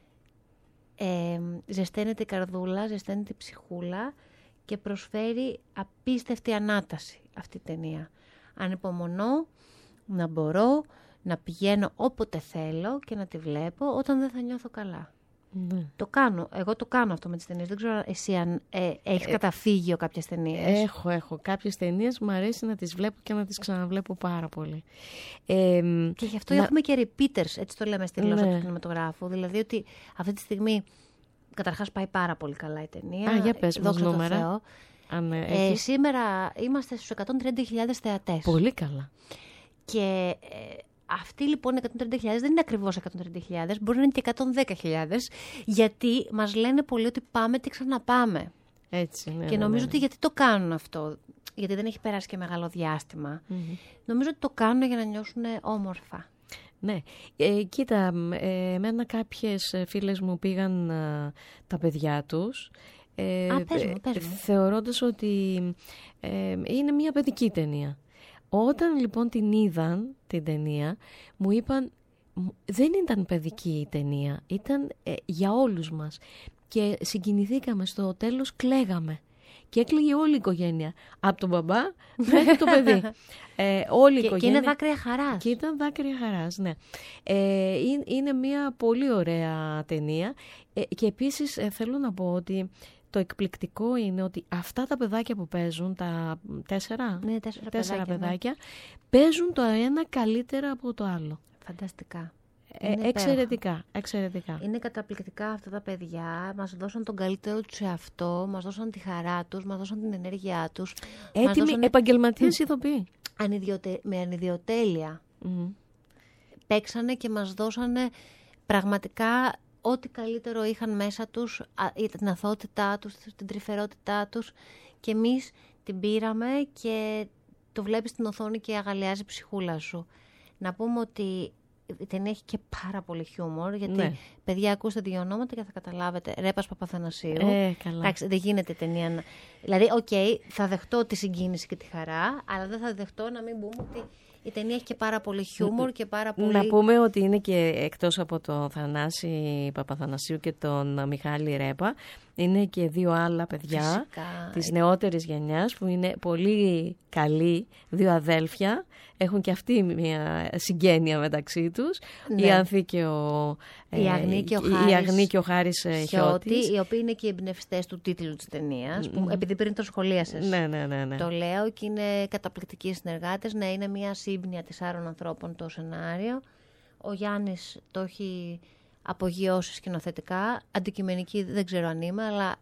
ε, ζεσταίνεται η καρδούλα, ζεσταίνεται η ψυχούλα και προσφέρει απίστευτη ανάταση αυτή η ταινία. Ανυπομονώ να μπορώ να πηγαίνω όποτε θέλω και να τη βλέπω όταν δεν θα νιώθω καλά. Ναι. Το κάνω. Εγώ το κάνω αυτό με τις ταινίες. Δεν ξέρω εσύ αν ε, έχεις ε, καταφύγιο κάποιες ταινίες. Έχω, έχω. Κάποιες ταινίες μου αρέσει να τις βλέπω και να τις ξαναβλέπω πάρα πολύ. Ε, και γι' αυτό να... έχουμε και repeaters, έτσι το λέμε στη γλώσσα ναι. του κινηματογράφου. Δηλαδή ότι αυτή τη στιγμή καταρχάς πάει πάρα πολύ καλά η ταινία. Α, για πες μας νούμερα. Αν, ε, σήμερα είμαστε στους εκατόν τριάντα χιλιάδες θεατές. Πολύ καλά. Και... Ε, Αυτοί λοιπόν οι εκατόν τριάντα χιλιάδες δεν είναι ακριβώς εκατόν τριάντα χιλιάδες, μπορεί να είναι και εκατόν δέκα χιλιάδες, γιατί μας λένε πολύ ότι πάμε και ξαναπάμε. Έτσι, ναι, και νομίζω ναι, ναι. ότι γιατί το κάνουν αυτό, γιατί δεν έχει περάσει και μεγάλο διάστημα. Mm-hmm. Νομίζω ότι το κάνουν για να νιώσουν όμορφα. Ναι, ε, κοίτα, ε, εμένα κάποιες φίλες μου πήγαν ε, τα παιδιά τους. Ε, Α, πες μου, πες μου. Θεωρώντας ότι ε, είναι μια παιδική ταινία. Όταν λοιπόν την είδαν την ταινία, μου είπαν δεν ήταν παιδική η ταινία, ήταν ε, για όλους μας. Και συγκινηθήκαμε, στο τέλος κλαίγαμε. Και έκλαιγε όλη η οικογένεια. Από τον μπαμπά μέχρι το παιδί. Ε, όλη η και, οικογένεια. Και είναι δάκρυα χαράς. Και ήταν δάκρυα χαράς, ναι. Ε, είναι, είναι μια πολύ ωραία ταινία. Ε, και επίσης ε, θέλω να πω ότι το εκπληκτικό είναι ότι αυτά τα παιδάκια που παίζουν, τα τέσσερα, ναι, τέσσερα, τέσσερα παιδάκια, παιδάκια, ναι. παίζουν το ένα καλύτερα από το άλλο. Φανταστικά. Ε, εξαιρετικά, εξαιρετικά. Είναι καταπληκτικά αυτά τα παιδιά. Μας δώσαν τον καλύτερο τους εαυτό, μας δώσαν τη χαρά τους, μας δώσαν την ενέργειά τους. Έτοιμοι δώσαν... επαγγελματίες ηθοποιοί. Ανιδιοτε... Με ανιδιοτέλεια. Mm-hmm. Παίξανε και μας δώσανε πραγματικά ό,τι καλύτερο είχαν μέσα τους, την αθωότητά τους, την τρυφερότητά τους, και εμείς την πήραμε και το βλέπεις στην οθόνη και αγαλιάζει η ψυχούλα σου. Να πούμε ότι η ταινία έχει και πάρα πολύ χιούμορ, γιατί ναι. παιδιά ακούστε δύο ονόματα και θα καταλάβετε. Ρέπας Παπαθανασίου. Ε, καλά. Εντάξει, δεν γίνεται ταινία να... Δηλαδή, οκ, okay, θα δεχτώ τη συγκίνηση και τη χαρά, αλλά δεν θα δεχτώ να μην πούμε ότι η ταινία έχει και πάρα πολύ χιούμορ και πάρα πολύ... Να πούμε ότι είναι και εκτός από τον Θανάση Παπαθανασίου και τον Μιχάλη Ρέπα, είναι και δύο άλλα παιδιά Φυσικά. της νεότερης γενιάς που είναι πολύ καλοί, δύο αδέλφια. Έχουν και αυτοί μια συγγένεια μεταξύ τους. Ναι. Η Ανθή και ο, η Αγνή και ο η Χάρης, Αγνή και ο Χάρης Χιώτης, οι οποίοι είναι και οι εμπνευστές του τίτλου της ταινίας, που, mm. επειδή πριν το σχολίασες, ναι, ναι, ναι, ναι. το λέω, και είναι καταπληκτικοί συνεργάτες. Ναι, είναι μια σύμπνοια τεσσάρων ανθρώπων το σενάριο. Ο Γιάννης το έχει απογειώσει σκηνοθετικά. Αντικειμενική δεν ξέρω αν είμαι, αλλά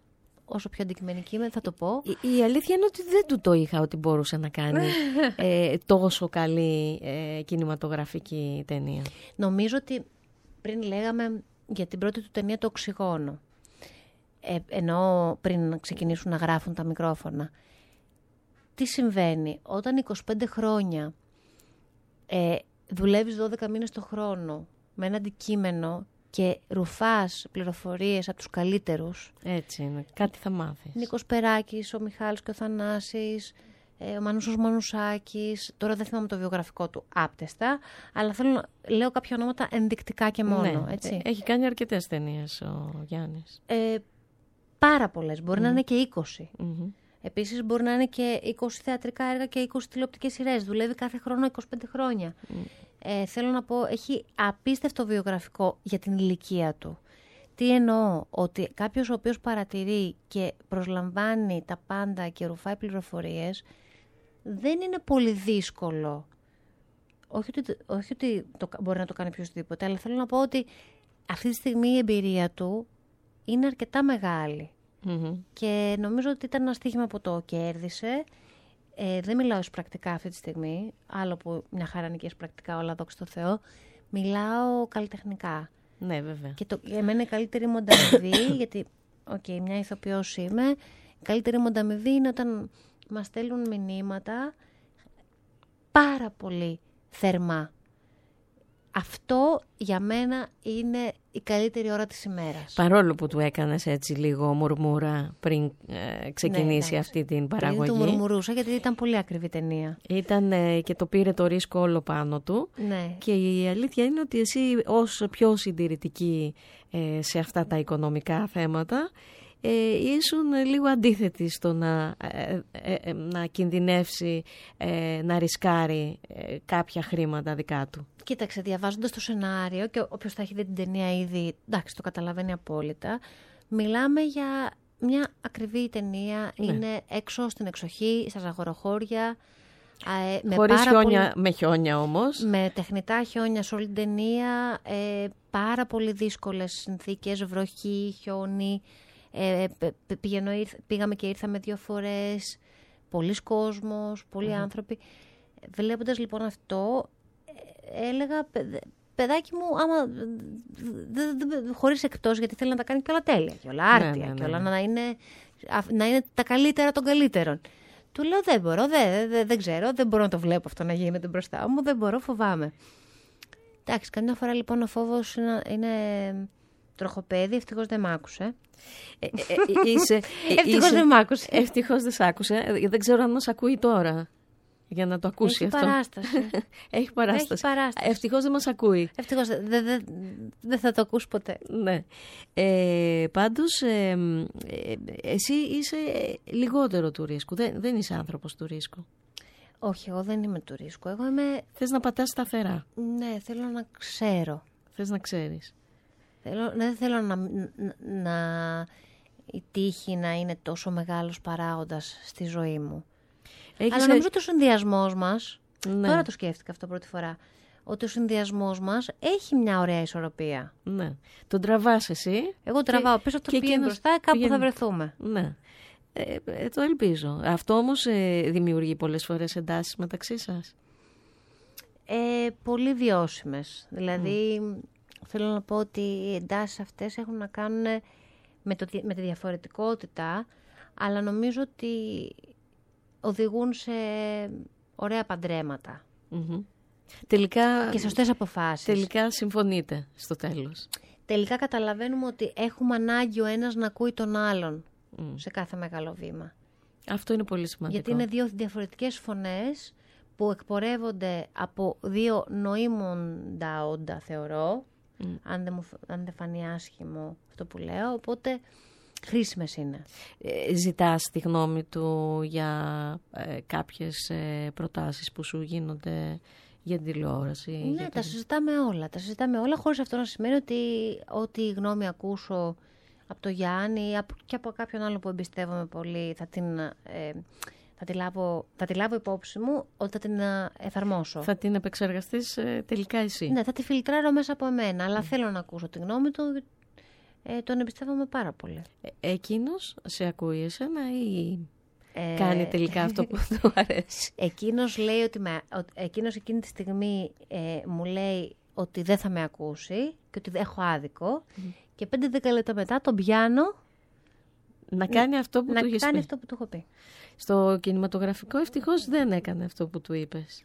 όσο πιο αντικειμενική είμαι θα το πω. Η, η αλήθεια είναι ότι δεν του το είχα ότι μπορούσε να κάνει ε, τόσο καλή ε, κινηματογραφική ταινία. Νομίζω ότι πριν λέγαμε για την πρώτη του ταινία, το Οξυγόνο. Ε, ενώ πριν ξεκινήσουν να γράφουν τα μικρόφωνα. Τι συμβαίνει όταν είκοσι πέντε χρόνια ε, δουλεύεις δώδεκα μήνες το χρόνο με ένα αντικείμενο και ρουφάς πληροφορίες από τους καλύτερους. Έτσι είναι, κάτι θα μάθεις. Νίκος Περάκης, ο Μιχάλης και ο Θανάσης, ε, ο Μανούσος Μανουσάκης. Τώρα δεν θυμάμαι το βιογραφικό του άπτεστα, αλλά θέλω να λέω κάποια ονόματα ενδεικτικά και μόνο. Ναι, έτσι. Έχει κάνει αρκετές ταινίες ο Γιάννης. Ε, πάρα πολλές, μπορεί mm. να είναι και είκοσι. Mm-hmm. Επίσης μπορεί να είναι και είκοσι θεατρικά έργα και είκοσι τηλεοπτικές σειρές. Δουλεύει κάθε χρόνο είκοσι πέντε χρόνια. Mm. Ε, θέλω να πω, έχει απίστευτο βιογραφικό για την ηλικία του. Τι εννοώ, ότι κάποιος ο οποίος παρατηρεί και προσλαμβάνει τα πάντα και ρουφάει πληροφορίες, δεν είναι πολύ δύσκολο. Όχι ότι, όχι ότι το, μπορεί να το κάνει οποιοσδήποτε, αλλά θέλω να πω ότι αυτή τη στιγμή η εμπειρία του είναι αρκετά μεγάλη. Mm-hmm. Και νομίζω ότι ήταν ένα στοίχημα που το κέρδισε. Ε, δεν μιλάω εισπρακτικά αυτή τη στιγμή, άλλο που μια χαρά είναι και εισπρακτικά, όλα δόξα τω Θεώ. Μιλάω καλλιτεχνικά. Ναι, βέβαια. Και το, για μένα η καλύτερη μου ανταμοιβή, γιατί okay, μια ηθοποιός είμαι, η καλύτερη μου ανταμοιβή είναι όταν μας στέλνουν μηνύματα πάρα πολύ θερμά. Αυτό για μένα είναι η καλύτερη ώρα της ημέρας. Παρόλο που του έκανες έτσι λίγο μουρμούρα πριν ε, ξεκινήσει ναι, ναι. αυτή την παραγωγή. Δεν του μουρμουρούσα γιατί ήταν πολύ ακριβή ταινία. Ήταν ε, και το πήρε το ρίσκο όλο πάνω του. Ναι. Και η αλήθεια είναι ότι εσύ ως πιο συντηρητική ε, σε αυτά τα οικονομικά θέματα ε, ήσουν λίγο αντίθετη στο να, ε, ε, ε, να κινδυνεύσει, ε, να ρισκάρει ε, κάποια χρήματα δικά του. Κοίταξε, διαβάζοντας το σενάριο και όποιος θα έχει δει την ταινία ήδη, εντάξει, το καταλαβαίνει απόλυτα, μιλάμε για μια ακριβή ταινία, ναι. Είναι έξω στην εξοχή, στα ζαγοροχώρια. Ε, με Χωρίς πάρα χιόνια, πολύ, με χιόνια όμως. Με τεχνητά χιόνια σε όλη την ταινία, ε, πάρα πολύ δύσκολες συνθήκες, βροχή, χιόνι, ε, πηγαίνω, πήγαμε και ήρθαμε δύο φορές, πολλοί κόσμος, πολλοί mm. άνθρωποι. Βλέποντας λοιπόν αυτό, έλεγα, παιδάκι μου, άμα δε, δε, χωρίς εκτός, γιατί θέλει να τα κάνει και όλα τέλεια και όλα άρτια, ναι, ναι, ναι. και όλα να είναι, να είναι τα καλύτερα των καλύτερων. Του λέω δεν μπορώ, δεν, δεν, δεν ξέρω, δεν μπορώ να το βλέπω αυτό να γίνεται μπροστά μου, δεν μπορώ, φοβάμαι. Εντάξει, καμιά φορά λοιπόν ο φόβος είναι, είναι τροχοπέδι, ευτυχώς δεν μ' άκουσε. Ε, ε, ε, είσαι, ευτυχώς είσαι, δεν μ' άκουσε. Ευτυχώς δεν σ' άκουσε, δεν ξέρω αν μας ακούει τώρα. Για να το ακούσει Έχει αυτό. Παράσταση. Έχει παράσταση. Έχει παράσταση. Ευτυχώς δεν μας ακούει. Ευτυχώς δεν δε, δε, δε θα το ακούσει ποτέ. Ναι. Ε, πάντως, ε, ε, εσύ είσαι λιγότερο του ρίσκου. Δεν, δεν είσαι άνθρωπος του ρίσκου. Όχι, εγώ δεν είμαι του ρίσκου. Εγώ είμαι... Θες να πατάς σταθερά. Ναι, θέλω να ξέρω. Θες να ξέρεις. Θέλω, δεν θέλω να, να, να η τύχη να είναι τόσο μεγάλος παράγοντας στη ζωή μου. Έχεις... Αλλά νομίζω ότι ο συνδυασμός μας, ναι. Τώρα το σκέφτηκα αυτό πρώτη φορά, ότι ο συνδυασμός μας έχει μια ωραία ισορροπία. Ναι. Τον τραβάς εσύ. Εγώ τραβάω και... πίσω από το πήγαινε εκείνος... μπροστά, κάπου πήγαινε... θα βρεθούμε. Ναι. Ε, ε, το ελπίζω. Αυτό όμως ε, δημιουργεί πολλές φορές εντάσεις μεταξύ σας. Ε, πολύ βιώσιμες. Δηλαδή, mm. θέλω να πω ότι οι εντάσεις αυτές έχουν να κάνουν με, το, με τη διαφορετικότητα, αλλά νομίζω ότι οδηγούν σε ωραία παντρέματα. Mm-hmm. Τελικά, και σωστές αποφάσεις. Τελικά συμφωνείτε στο τέλος. Τελικά καταλαβαίνουμε ότι έχουμε ανάγκη ο ένας να ακούει τον άλλον mm. σε κάθε μεγάλο βήμα. Αυτό είναι πολύ σημαντικό. Γιατί είναι δύο διαφορετικές φωνές που εκπορεύονται από δύο νοήμοντα όντα, θεωρώ, mm. αν, δεν μου, αν δεν φανεί άσχημο αυτό που λέω, οπότε χρήσιμες είναι. Ε, ζητάς τη γνώμη του για ε, κάποιες ε, προτάσεις που σου γίνονται για την τηλεόραση? Ναι, για τα συζητάμε όλα. Τα συζητάμε όλα, χωρίς αυτό να σημαίνει ότι ό,τι γνώμη ακούσω από το Γιάννη ή από, και από κάποιον άλλο που εμπιστεύομαι πολύ θα την, ε, θα τη λάβω, θα τη λάβω υπόψη μου, ότι θα την εφαρμόσω. Θα την επεξεργαστείς ε, τελικά εσύ. Ναι, θα τη φιλτράρω μέσα από εμένα, αλλά mm. θέλω να ακούσω τη γνώμη του. ε, τον εμπιστεύομαι πάρα πολύ. Ε, εκείνος σε ακούει εσένα ή ε... κάνει τελικά αυτό που του αρέσει? Εκείνος λέει ότι με, εκείνος εκείνη τη στιγμή ε, μου λέει ότι δεν θα με ακούσει και ότι έχω άδικο mm. και πέντε δέκα λεπτά μετά τον πιάνω να κάνει αυτό που να του είχες κάνει πει. αυτό που του έχω πει. Στο κινηματογραφικό ευτυχώς δεν έκανε αυτό που του είπες.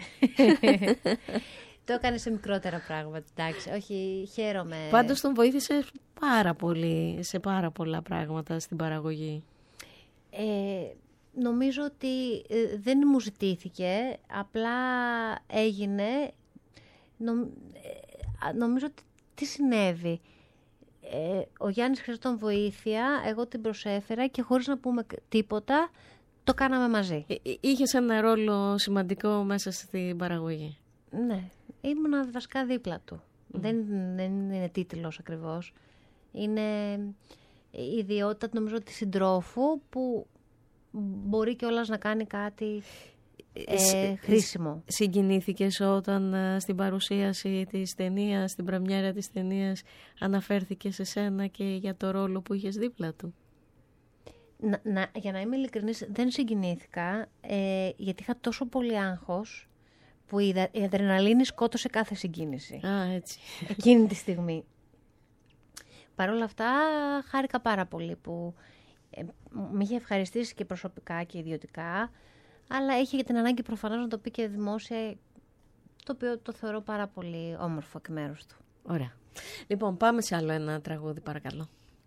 Το έκανε σε μικρότερα πράγματα, εντάξει, όχι, χαίρομαι. Πάντως τον βοήθησε πάρα πολύ, σε πάρα πολλά πράγματα στην παραγωγή. Ε, νομίζω ότι ε, δεν μου ζητήθηκε, απλά έγινε. Νο, ε, νομίζω ότι τι συνέβη. Ε, ο Γιάννης χρειαζόταν βοήθεια, εγώ την προσέφερα και χωρίς να πούμε τίποτα, το κάναμε μαζί. Ε, είχες ένα ρόλο σημαντικό μέσα στην παραγωγή. Ναι, ήμουνα βασικά δίπλα του. Mm. Δεν, δεν είναι τίτλος ακριβώς. Είναι η ιδιότητα, νομίζω, της συντρόφου που μπορεί κιόλας να κάνει κάτι ε, χρήσιμο. Συγκινήθηκες όταν ε, στην παρουσίαση της ταινίας, στην πρεμιέρα της ταινίας, αναφέρθηκε σε σένα και για το ρόλο που είχες δίπλα του? Να, να, για να είμαι ειλικρινής, δεν συγκινήθηκα, ε, γιατί είχα τόσο πολύ άγχος που η, η αδρεναλίνη σκότωσε κάθε συγκίνηση. Α, έτσι. Εκείνη τη στιγμή. Παρ' όλα αυτά, χάρηκα πάρα πολύ που ε, με είχε ευχαριστήσει και προσωπικά και ιδιωτικά, αλλά είχε και την ανάγκη προφανώς να το πει και δημόσια, το οποίο το θεωρώ πάρα πολύ όμορφο εκ μέρους του. Ωραία. Λοιπόν, πάμε σε άλλο ένα τραγούδι, παρακαλώ.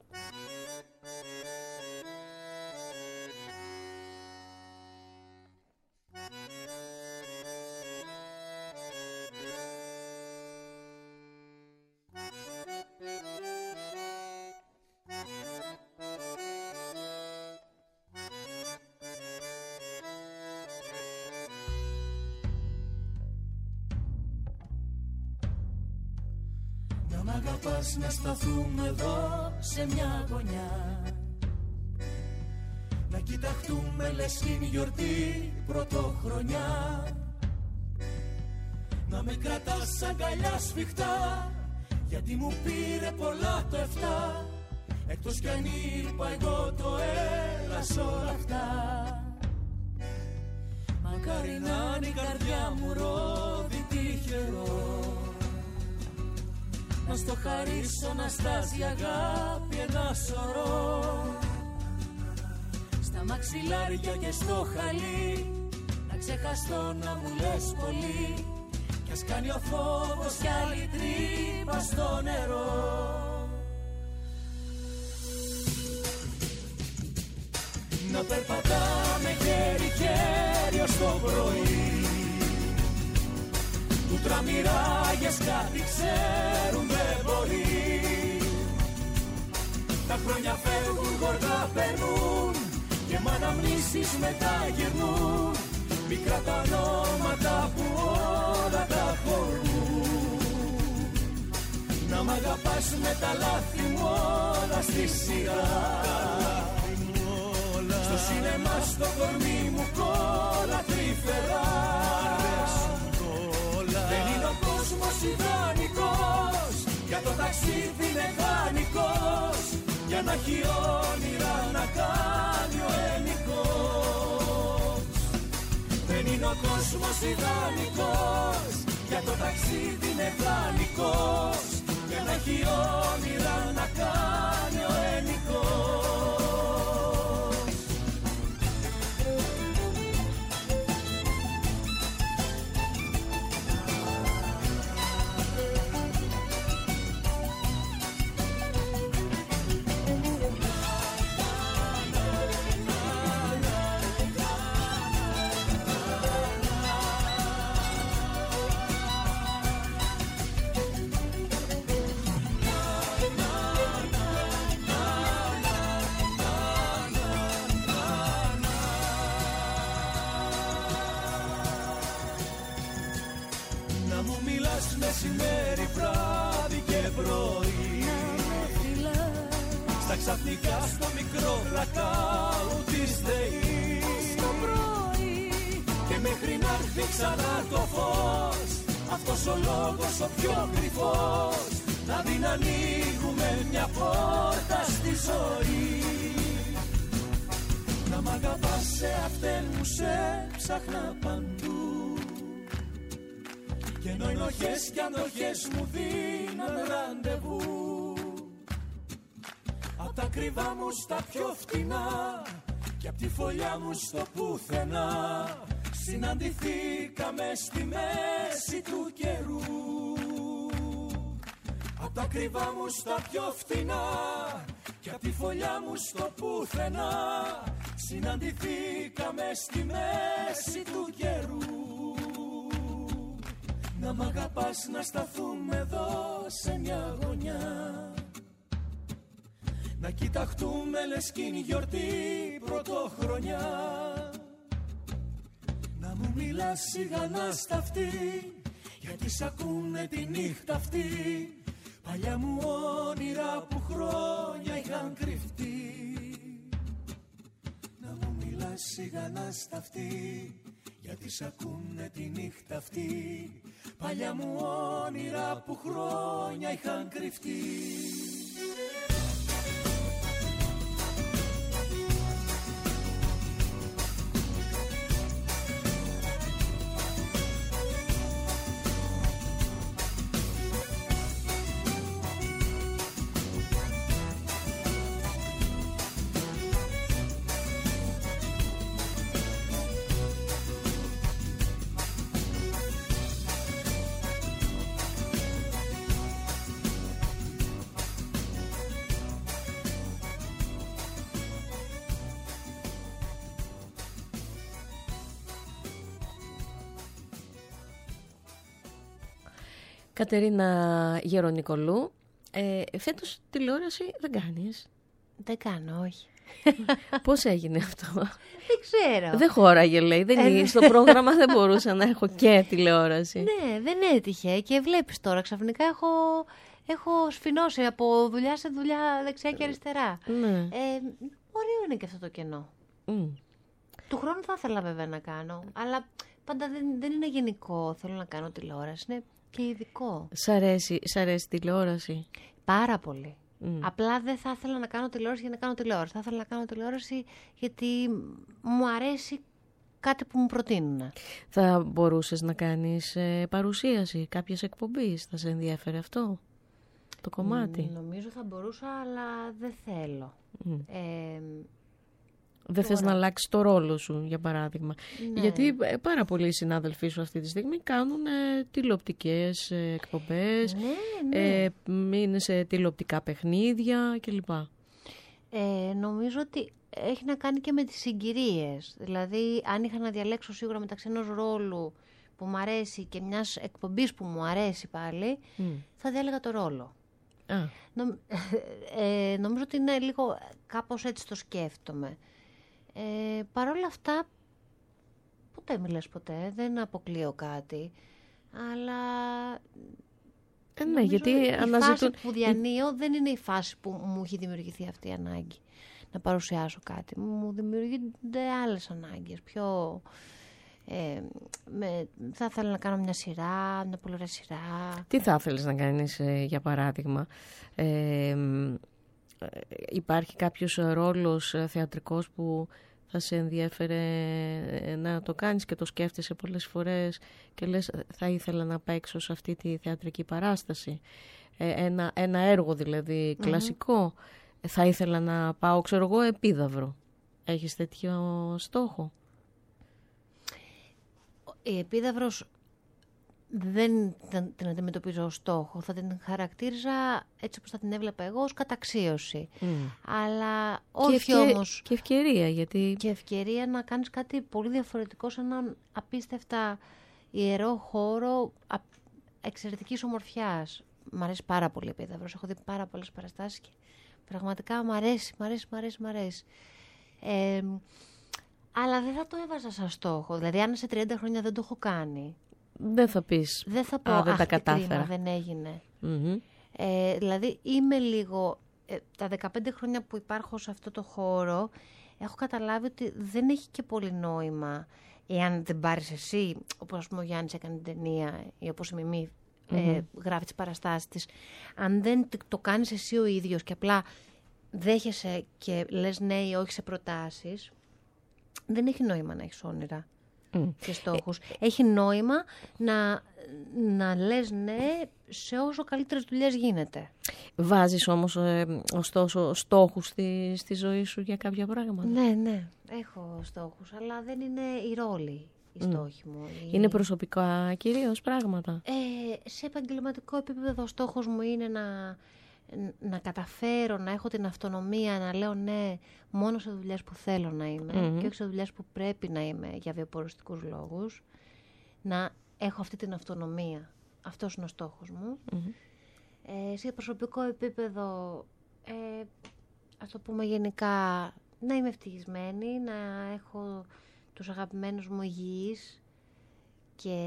Να σταθούμε εδώ σε μια γωνιά, να κοιταχτούμε λες είναι γιορτή πρωτοχρονιά, να με κρατάς αγκαλιά σφιχτά, γιατί μου πήρε πολλά το εφτά, εκτός κι αν είπα εγώ το έλα σ' όλα αυτά. Μακάρι να είναι η καρδιά μου ρόδι τυχερό, να στο χαρίσω να στάσει αγάπη ένα σωρό, στα μαξιλάρια και στο χαλί, να ξεχαστώ να μου λες πολύ, κι ας κάνει ο φόβος κι άλλη τρύπα στο νερό. Να περπατάμε χέρι-χέρι ως το πρωί, που τραμμυράγες κάτι ξέρουν δεν μπορεί. Τα χρόνια φεύγουν, γοργά περνούν και μ' αναμνήσεις μετά γυρνούν, μικρά τα ονόματα που όλα τα χωρούν. Να μ' αγαπάς με τα λάθη μου όλα στη σειρά, στο σινεμά στο κορμί μου κόλλα τρυφερά. Δεν είναι ο κόσμος ιδανικός, για το ταξίδι είναι δανεικός, για να έχει όνειρα να κάνει ο ενικός. Δεν είναι ο κόσμος ιδανικός, για το ταξίδι είναι δανεικός, για να έχει όνειρα να κάνει ο ενικός. Μεσημέρι, βράδυ και πρωί, στα ξαφνικά στο μικρό blackout της ΔΕΗ, στο πρωί, και μέχρι να έρθει ξανά το φως, αυτός ο λόγος ο πιο κρυφός, να μην ανοίγουμε μια πόρτα στη ζωή. Να μ' αγαπάς σε αυτήν μου σε ψάχνα παντού, και ενώ ενοχές κι ανοχές μου δίναν ραντεβού. Απ' τα κρυβά μου στα πιο φτηνά και απ' τη φωλιά μου στο πουθενά, συναντηθήκαμε στη μέση του καιρού. Απ' τα κρυβά μου στα πιο φτηνά και απ' τη φωλιά μου στο πουθενά, συναντηθήκαμε στη μέση του καιρού. Να μ' αγαπάς, να σταθούμε εδώ σε μια γωνιά, να κοιταχτούμε λες κι είναι γιορτή πρωτοχρονιά. Να μου μιλάς σιγανά στα αυτή, γιατί σ' ακούνε τη νύχτα αυτή, παλιά μου όνειρα που χρόνια είχαν κρυφτεί. Να μου μιλάς σιγανά στα αυτή, γιατί σ' ακούνε τη νύχτα αυτή, παλιά μου όνειρα που χρόνια είχαν κρυφτεί. Κατερίνα Γερονικολού, ε, φέτος τηλεόραση δεν κάνεις? Δεν κάνω, όχι. Πώς έγινε αυτό? Δεν ξέρω. Δεν χώραγε, λέει. Δεν ε, στο πρόγραμμα δεν μπορούσα να έχω και τηλεόραση. Ναι, δεν έτυχε. Και βλέπεις τώρα, ξαφνικά έχω, έχω σφινώσει από δουλειά σε δουλειά δεξιά και αριστερά. Ναι. Ε, ωραίο είναι και αυτό το κενό. Mm. Του χρόνου θα ήθελα βέβαια να κάνω, αλλά πάντα δεν, δεν είναι γενικό. Θέλω να κάνω τηλεόραση. Είναι και ειδικό. Σ' αρέσει, σ' αρέσει τηλεόραση? Πάρα πολύ. Mm. Απλά δεν θα ήθελα να κάνω τηλεόραση για να κάνω τηλεόραση. Θα ήθελα να κάνω τηλεόραση γιατί μου αρέσει κάτι που μου προτείνουν. Θα μπορούσες να κάνεις ε, παρουσίαση κάποιες εκπομπής? Θα σε ενδιαφέρει αυτό το κομμάτι? Mm, νομίζω θα μπορούσα, αλλά δεν θέλω. Mm. Ε, Δεν τώρα. θες να αλλάξεις το ρόλο σου, για παράδειγμα? Ναι. Γιατί ε, πάρα πολλοί συνάδελφοί σου αυτή τη στιγμή κάνουν ε, τηλεοπτικές ε, εκπομπές, ναι, ναι. Ε, είναι σε τηλεοπτικά παιχνίδια κλπ. Ε, νομίζω ότι έχει να κάνει και με τις συγκυρίες. Δηλαδή, αν είχα να διαλέξω σίγουρα μεταξύ ενός ρόλου που μου αρέσει και μιας εκπομπής που μου αρέσει πάλι, mm. θα διάλεγα το ρόλο. Α. Νομ, ε, νομίζω ότι είναι λίγο κάπως έτσι το σκέφτομαι. Ε, Παρ' όλα αυτά, ποτέ μιλάς ποτέ, δεν αποκλείω κάτι, αλλά ε, ναι, γιατί η αναζητούν... φάση που διανύω δεν είναι η φάση που μου έχει δημιουργηθεί αυτή η ανάγκη να παρουσιάσω κάτι. Μου δημιουργούνται άλλες ανάγκες, πιο... Ε, με, θα ήθελα να κάνω μια σειρά, μια πολύ ωραία σειρά. Τι θα ήθελες να κάνεις, ε, για παράδειγμα? Ε, υπάρχει κάποιος ρόλος θεατρικός που θα σε ενδιέφερε να το κάνεις και το σκέφτεσαι πολλές φορές και λες θα ήθελα να παίξω σε αυτή τη θεατρική παράσταση? Ε, ένα, ένα έργο δηλαδή κλασικό. Mm-hmm. Θα ήθελα να πάω, ξέρω εγώ, Επίδαυρο. Έχεις τέτοιο στόχο? Η Επίδαυρος δεν την αντιμετωπίζω ως στόχο. Θα την χαρακτήριζα έτσι όπως θα την έβλεπα εγώ, ως καταξίωση. Mm. Αλλά όχι και όμως... Και ευκαιρία, γιατί... Και ευκαιρία να κάνεις κάτι πολύ διαφορετικό σε έναν απίστευτα ιερό χώρο εξαιρετικής ομορφιάς. Μ' αρέσει πάρα πολύ η Επίδαυρος. Έχω δει πάρα πολλές παραστάσεις και πραγματικά μ' αρέσει, μ' αρέσει, μ' αρέσει, μ' αρέσει. Ε, αλλά δεν θα το έβαζα σαν στόχο. Δηλαδή, αν σε τριάντα χρόνια δεν το έχω κάνει... Δεν θα πεις, δεν θα πω, α, δεν αχ, τα κατάφερα. Κρίμα, δεν έγινε. Mm-hmm. Ε, δηλαδή, είμαι λίγο... Ε, τα δεκαπέντε χρόνια που υπάρχω σε αυτό το χώρο, έχω καταλάβει ότι δεν έχει και πολύ νόημα εάν δεν πάρεις εσύ, όπως ας πούμε ο Γιάννης έκανε την ταινία, ή όπως η Μιμή mm-hmm. ε, γράφει τις παραστάσεις της. Αν δεν το κάνεις εσύ ο ίδιος και απλά δέχεσαι και λες ναι ή όχι σε προτάσεις, δεν έχει νόημα να έχεις όνειρα mm. και στόχους. Ε, έχει νόημα να, να λες ναι σε όσο καλύτερες δουλειές γίνεται. Βάζεις όμως ε, ωστόσο στόχους στη, στη ζωή σου για κάποια πράγματα? Ναι, ναι, έχω στόχους, αλλά δεν είναι η ρόλη η mm. στόχη μου. Είναι προσωπικά κυρίως πράγματα? Ε, σε επαγγελματικό επίπεδο ο στόχος μου είναι να... να καταφέρω να έχω την αυτονομία, να λέω ναι μόνο σε δουλειές που θέλω να είμαι mm-hmm. και όχι σε δουλειές που πρέπει να είμαι για βιοποριστικούς λόγους. Να έχω αυτή την αυτονομία. Αυτός είναι ο στόχος μου. Mm-hmm. Ε, σε προσωπικό επίπεδο, ε, ας το πούμε γενικά, να είμαι ευτυχισμένη, να έχω τους αγαπημένους μου υγιείς και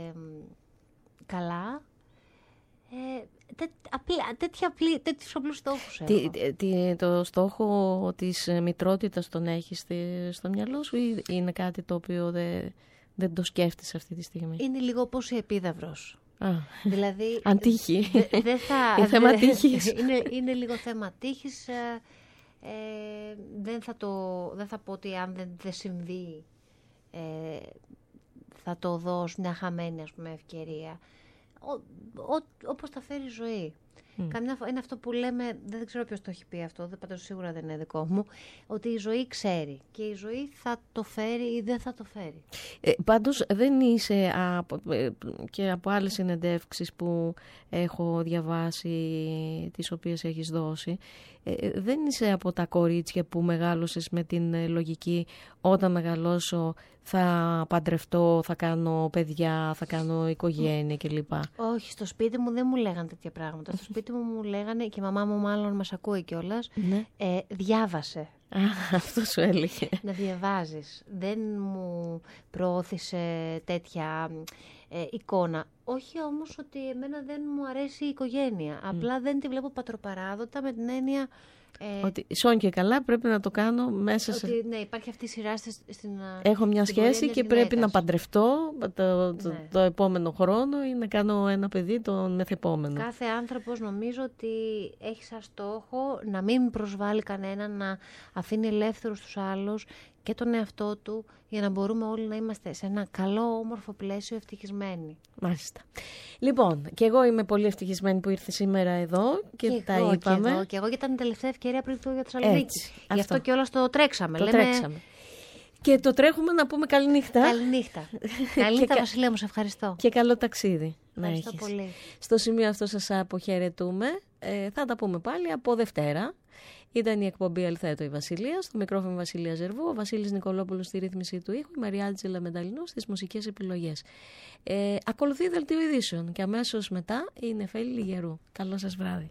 καλά. Ε, τέ, απλή, τέτοια απλή, τέτοιους απλούς στόχους έχω. Τι, τι, το στόχο της μητρότητας τον έχεις στο μυαλό σου ή είναι κάτι το οποίο δεν, δεν το σκέφτεσαι αυτή τη στιγμή? Είναι λίγο πώς η επίδαυρος. Α, δηλαδή, αν τύχει. Δε, δε θα, είναι θέμα τύχης. είναι, είναι λίγο θέμα τύχης. Ε, ε, δεν, θα το, δεν θα πω ότι αν δεν, δεν συμβεί ε, θα το δω ως μια χαμένη, ας πούμε, ευκαιρία. Ο, ο, όπως τα φέρει η ζωή. Mm. Καμιά φορά είναι αυτό που λέμε, δεν ξέρω ποιος το έχει πει αυτό, δεν πάντως σίγουρα δεν είναι δικό μου, ότι η ζωή ξέρει και η ζωή θα το φέρει ή δεν θα το φέρει. Ε, πάντως δεν είσαι από, και από άλλες συνεντεύξεις που έχω διαβάσει, τις οποίες έχεις δώσει, ε, δεν είσαι από τα κορίτσια που μεγάλωσες με την λογική όταν μεγαλώσω θα παντρευτώ, θα κάνω παιδιά, θα κάνω οικογένεια κλπ. Όχι, στο σπίτι μου δεν μου λέγανε τέτοια πράγματα. Στο σπίτι μου μου λέγανε, και η μαμά μου μάλλον μας ακούει κιόλας, ναι. ε, διάβασε. Α, αυτό σου έλεγε. Να διαβάζεις. Δεν μου προώθησε τέτοια ε, εικόνα. Όχι όμως ότι εμένα δεν μου αρέσει η οικογένεια. Mm. Απλά δεν τη βλέπω πατροπαράδοτα με την έννοια... Ε, ότι σόν και καλά πρέπει να το κάνω μέσα σε... Ότι, ναι, υπάρχει αυτή η σειρά στην... Έχω μια σχέση και πρέπει να παντρευτώ το, το, ναι. το επόμενο χρόνο ή να κάνω ένα παιδί τον μεθεπόμενο. Κάθε άνθρωπος νομίζω ότι έχει σαν στόχο να μην προσβάλλει κανέναν, να αφήνει ελεύθερους τους άλλους και τον εαυτό του, για να μπορούμε όλοι να είμαστε σε ένα καλό, όμορφο πλαίσιο, ευτυχισμένοι. Μάλιστα. Λοιπόν, και εγώ είμαι πολύ ευτυχισμένη που ήρθε σήμερα εδώ και, και τα εγώ, είπαμε. Και εγώ, και εγώ, γιατί ήταν η τελευταία ευκαιρία πριν φύγω για Θεσσαλονίκη. Γι' αυτό και όλα το τρέξαμε. Το λέμε... τρέξαμε. Και το τρέχουμε να πούμε καληνύχτα. Καληνύχτα. Καληνύχτα, Βασιλεία μου, σε ευχαριστώ. Και καλό ταξίδι. Ευχαριστώ να πολύ. Στο σημείο αυτό σας αποχαιρετούμε. Ε, θα τα πούμε πάλι από Δευτέρα. Ήταν η εκπομπή Ελθέτω η Βασιλεία. Στο μικρόφωνο Βασιλεία Ζερβού. Ο Βασίλης Νικολόπουλος στη ρύθμιση του ήχου. Η Μαριάλτζελα Μενταλινού στις μουσικές επιλογές. Ε, ακολουθεί δελτίο ειδήσεων. Και αμέσως μετά η Νεφέλη Λιγερού. Καλό σας βράδυ.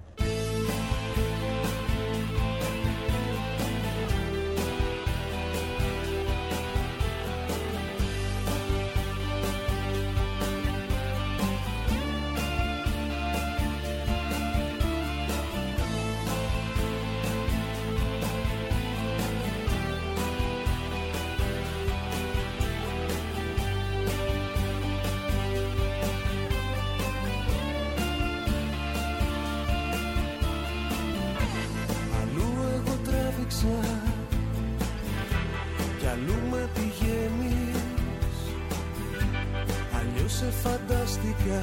Κι αλλού με πηγαίνεις, αλλιώς σε φανταστικά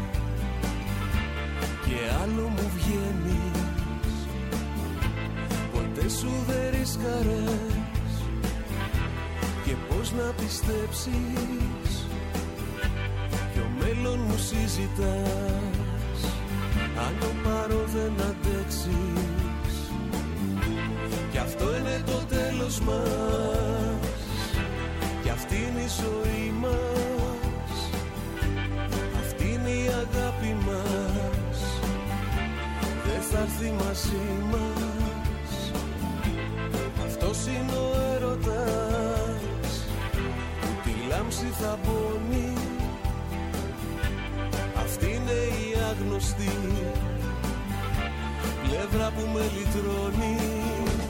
και άλλο μου βγαίνεις. Ποτέ σου δεν ρίσκαρες και πώς να πιστέψεις, ποιο μέλλον μου συζητάς, αν το πάρω δεν αντέξεις. Κι αυτό είναι το τέλος μας, κι αυτή είναι η ζωή μας, αυτή είναι η αγάπη μας, δεν θα έρθει μαζί μας. Αυτός είναι ο έρωτας που τη λάμψη θα πονεί, αυτή είναι η άγνωστη πλευρά που με λυτρώνει.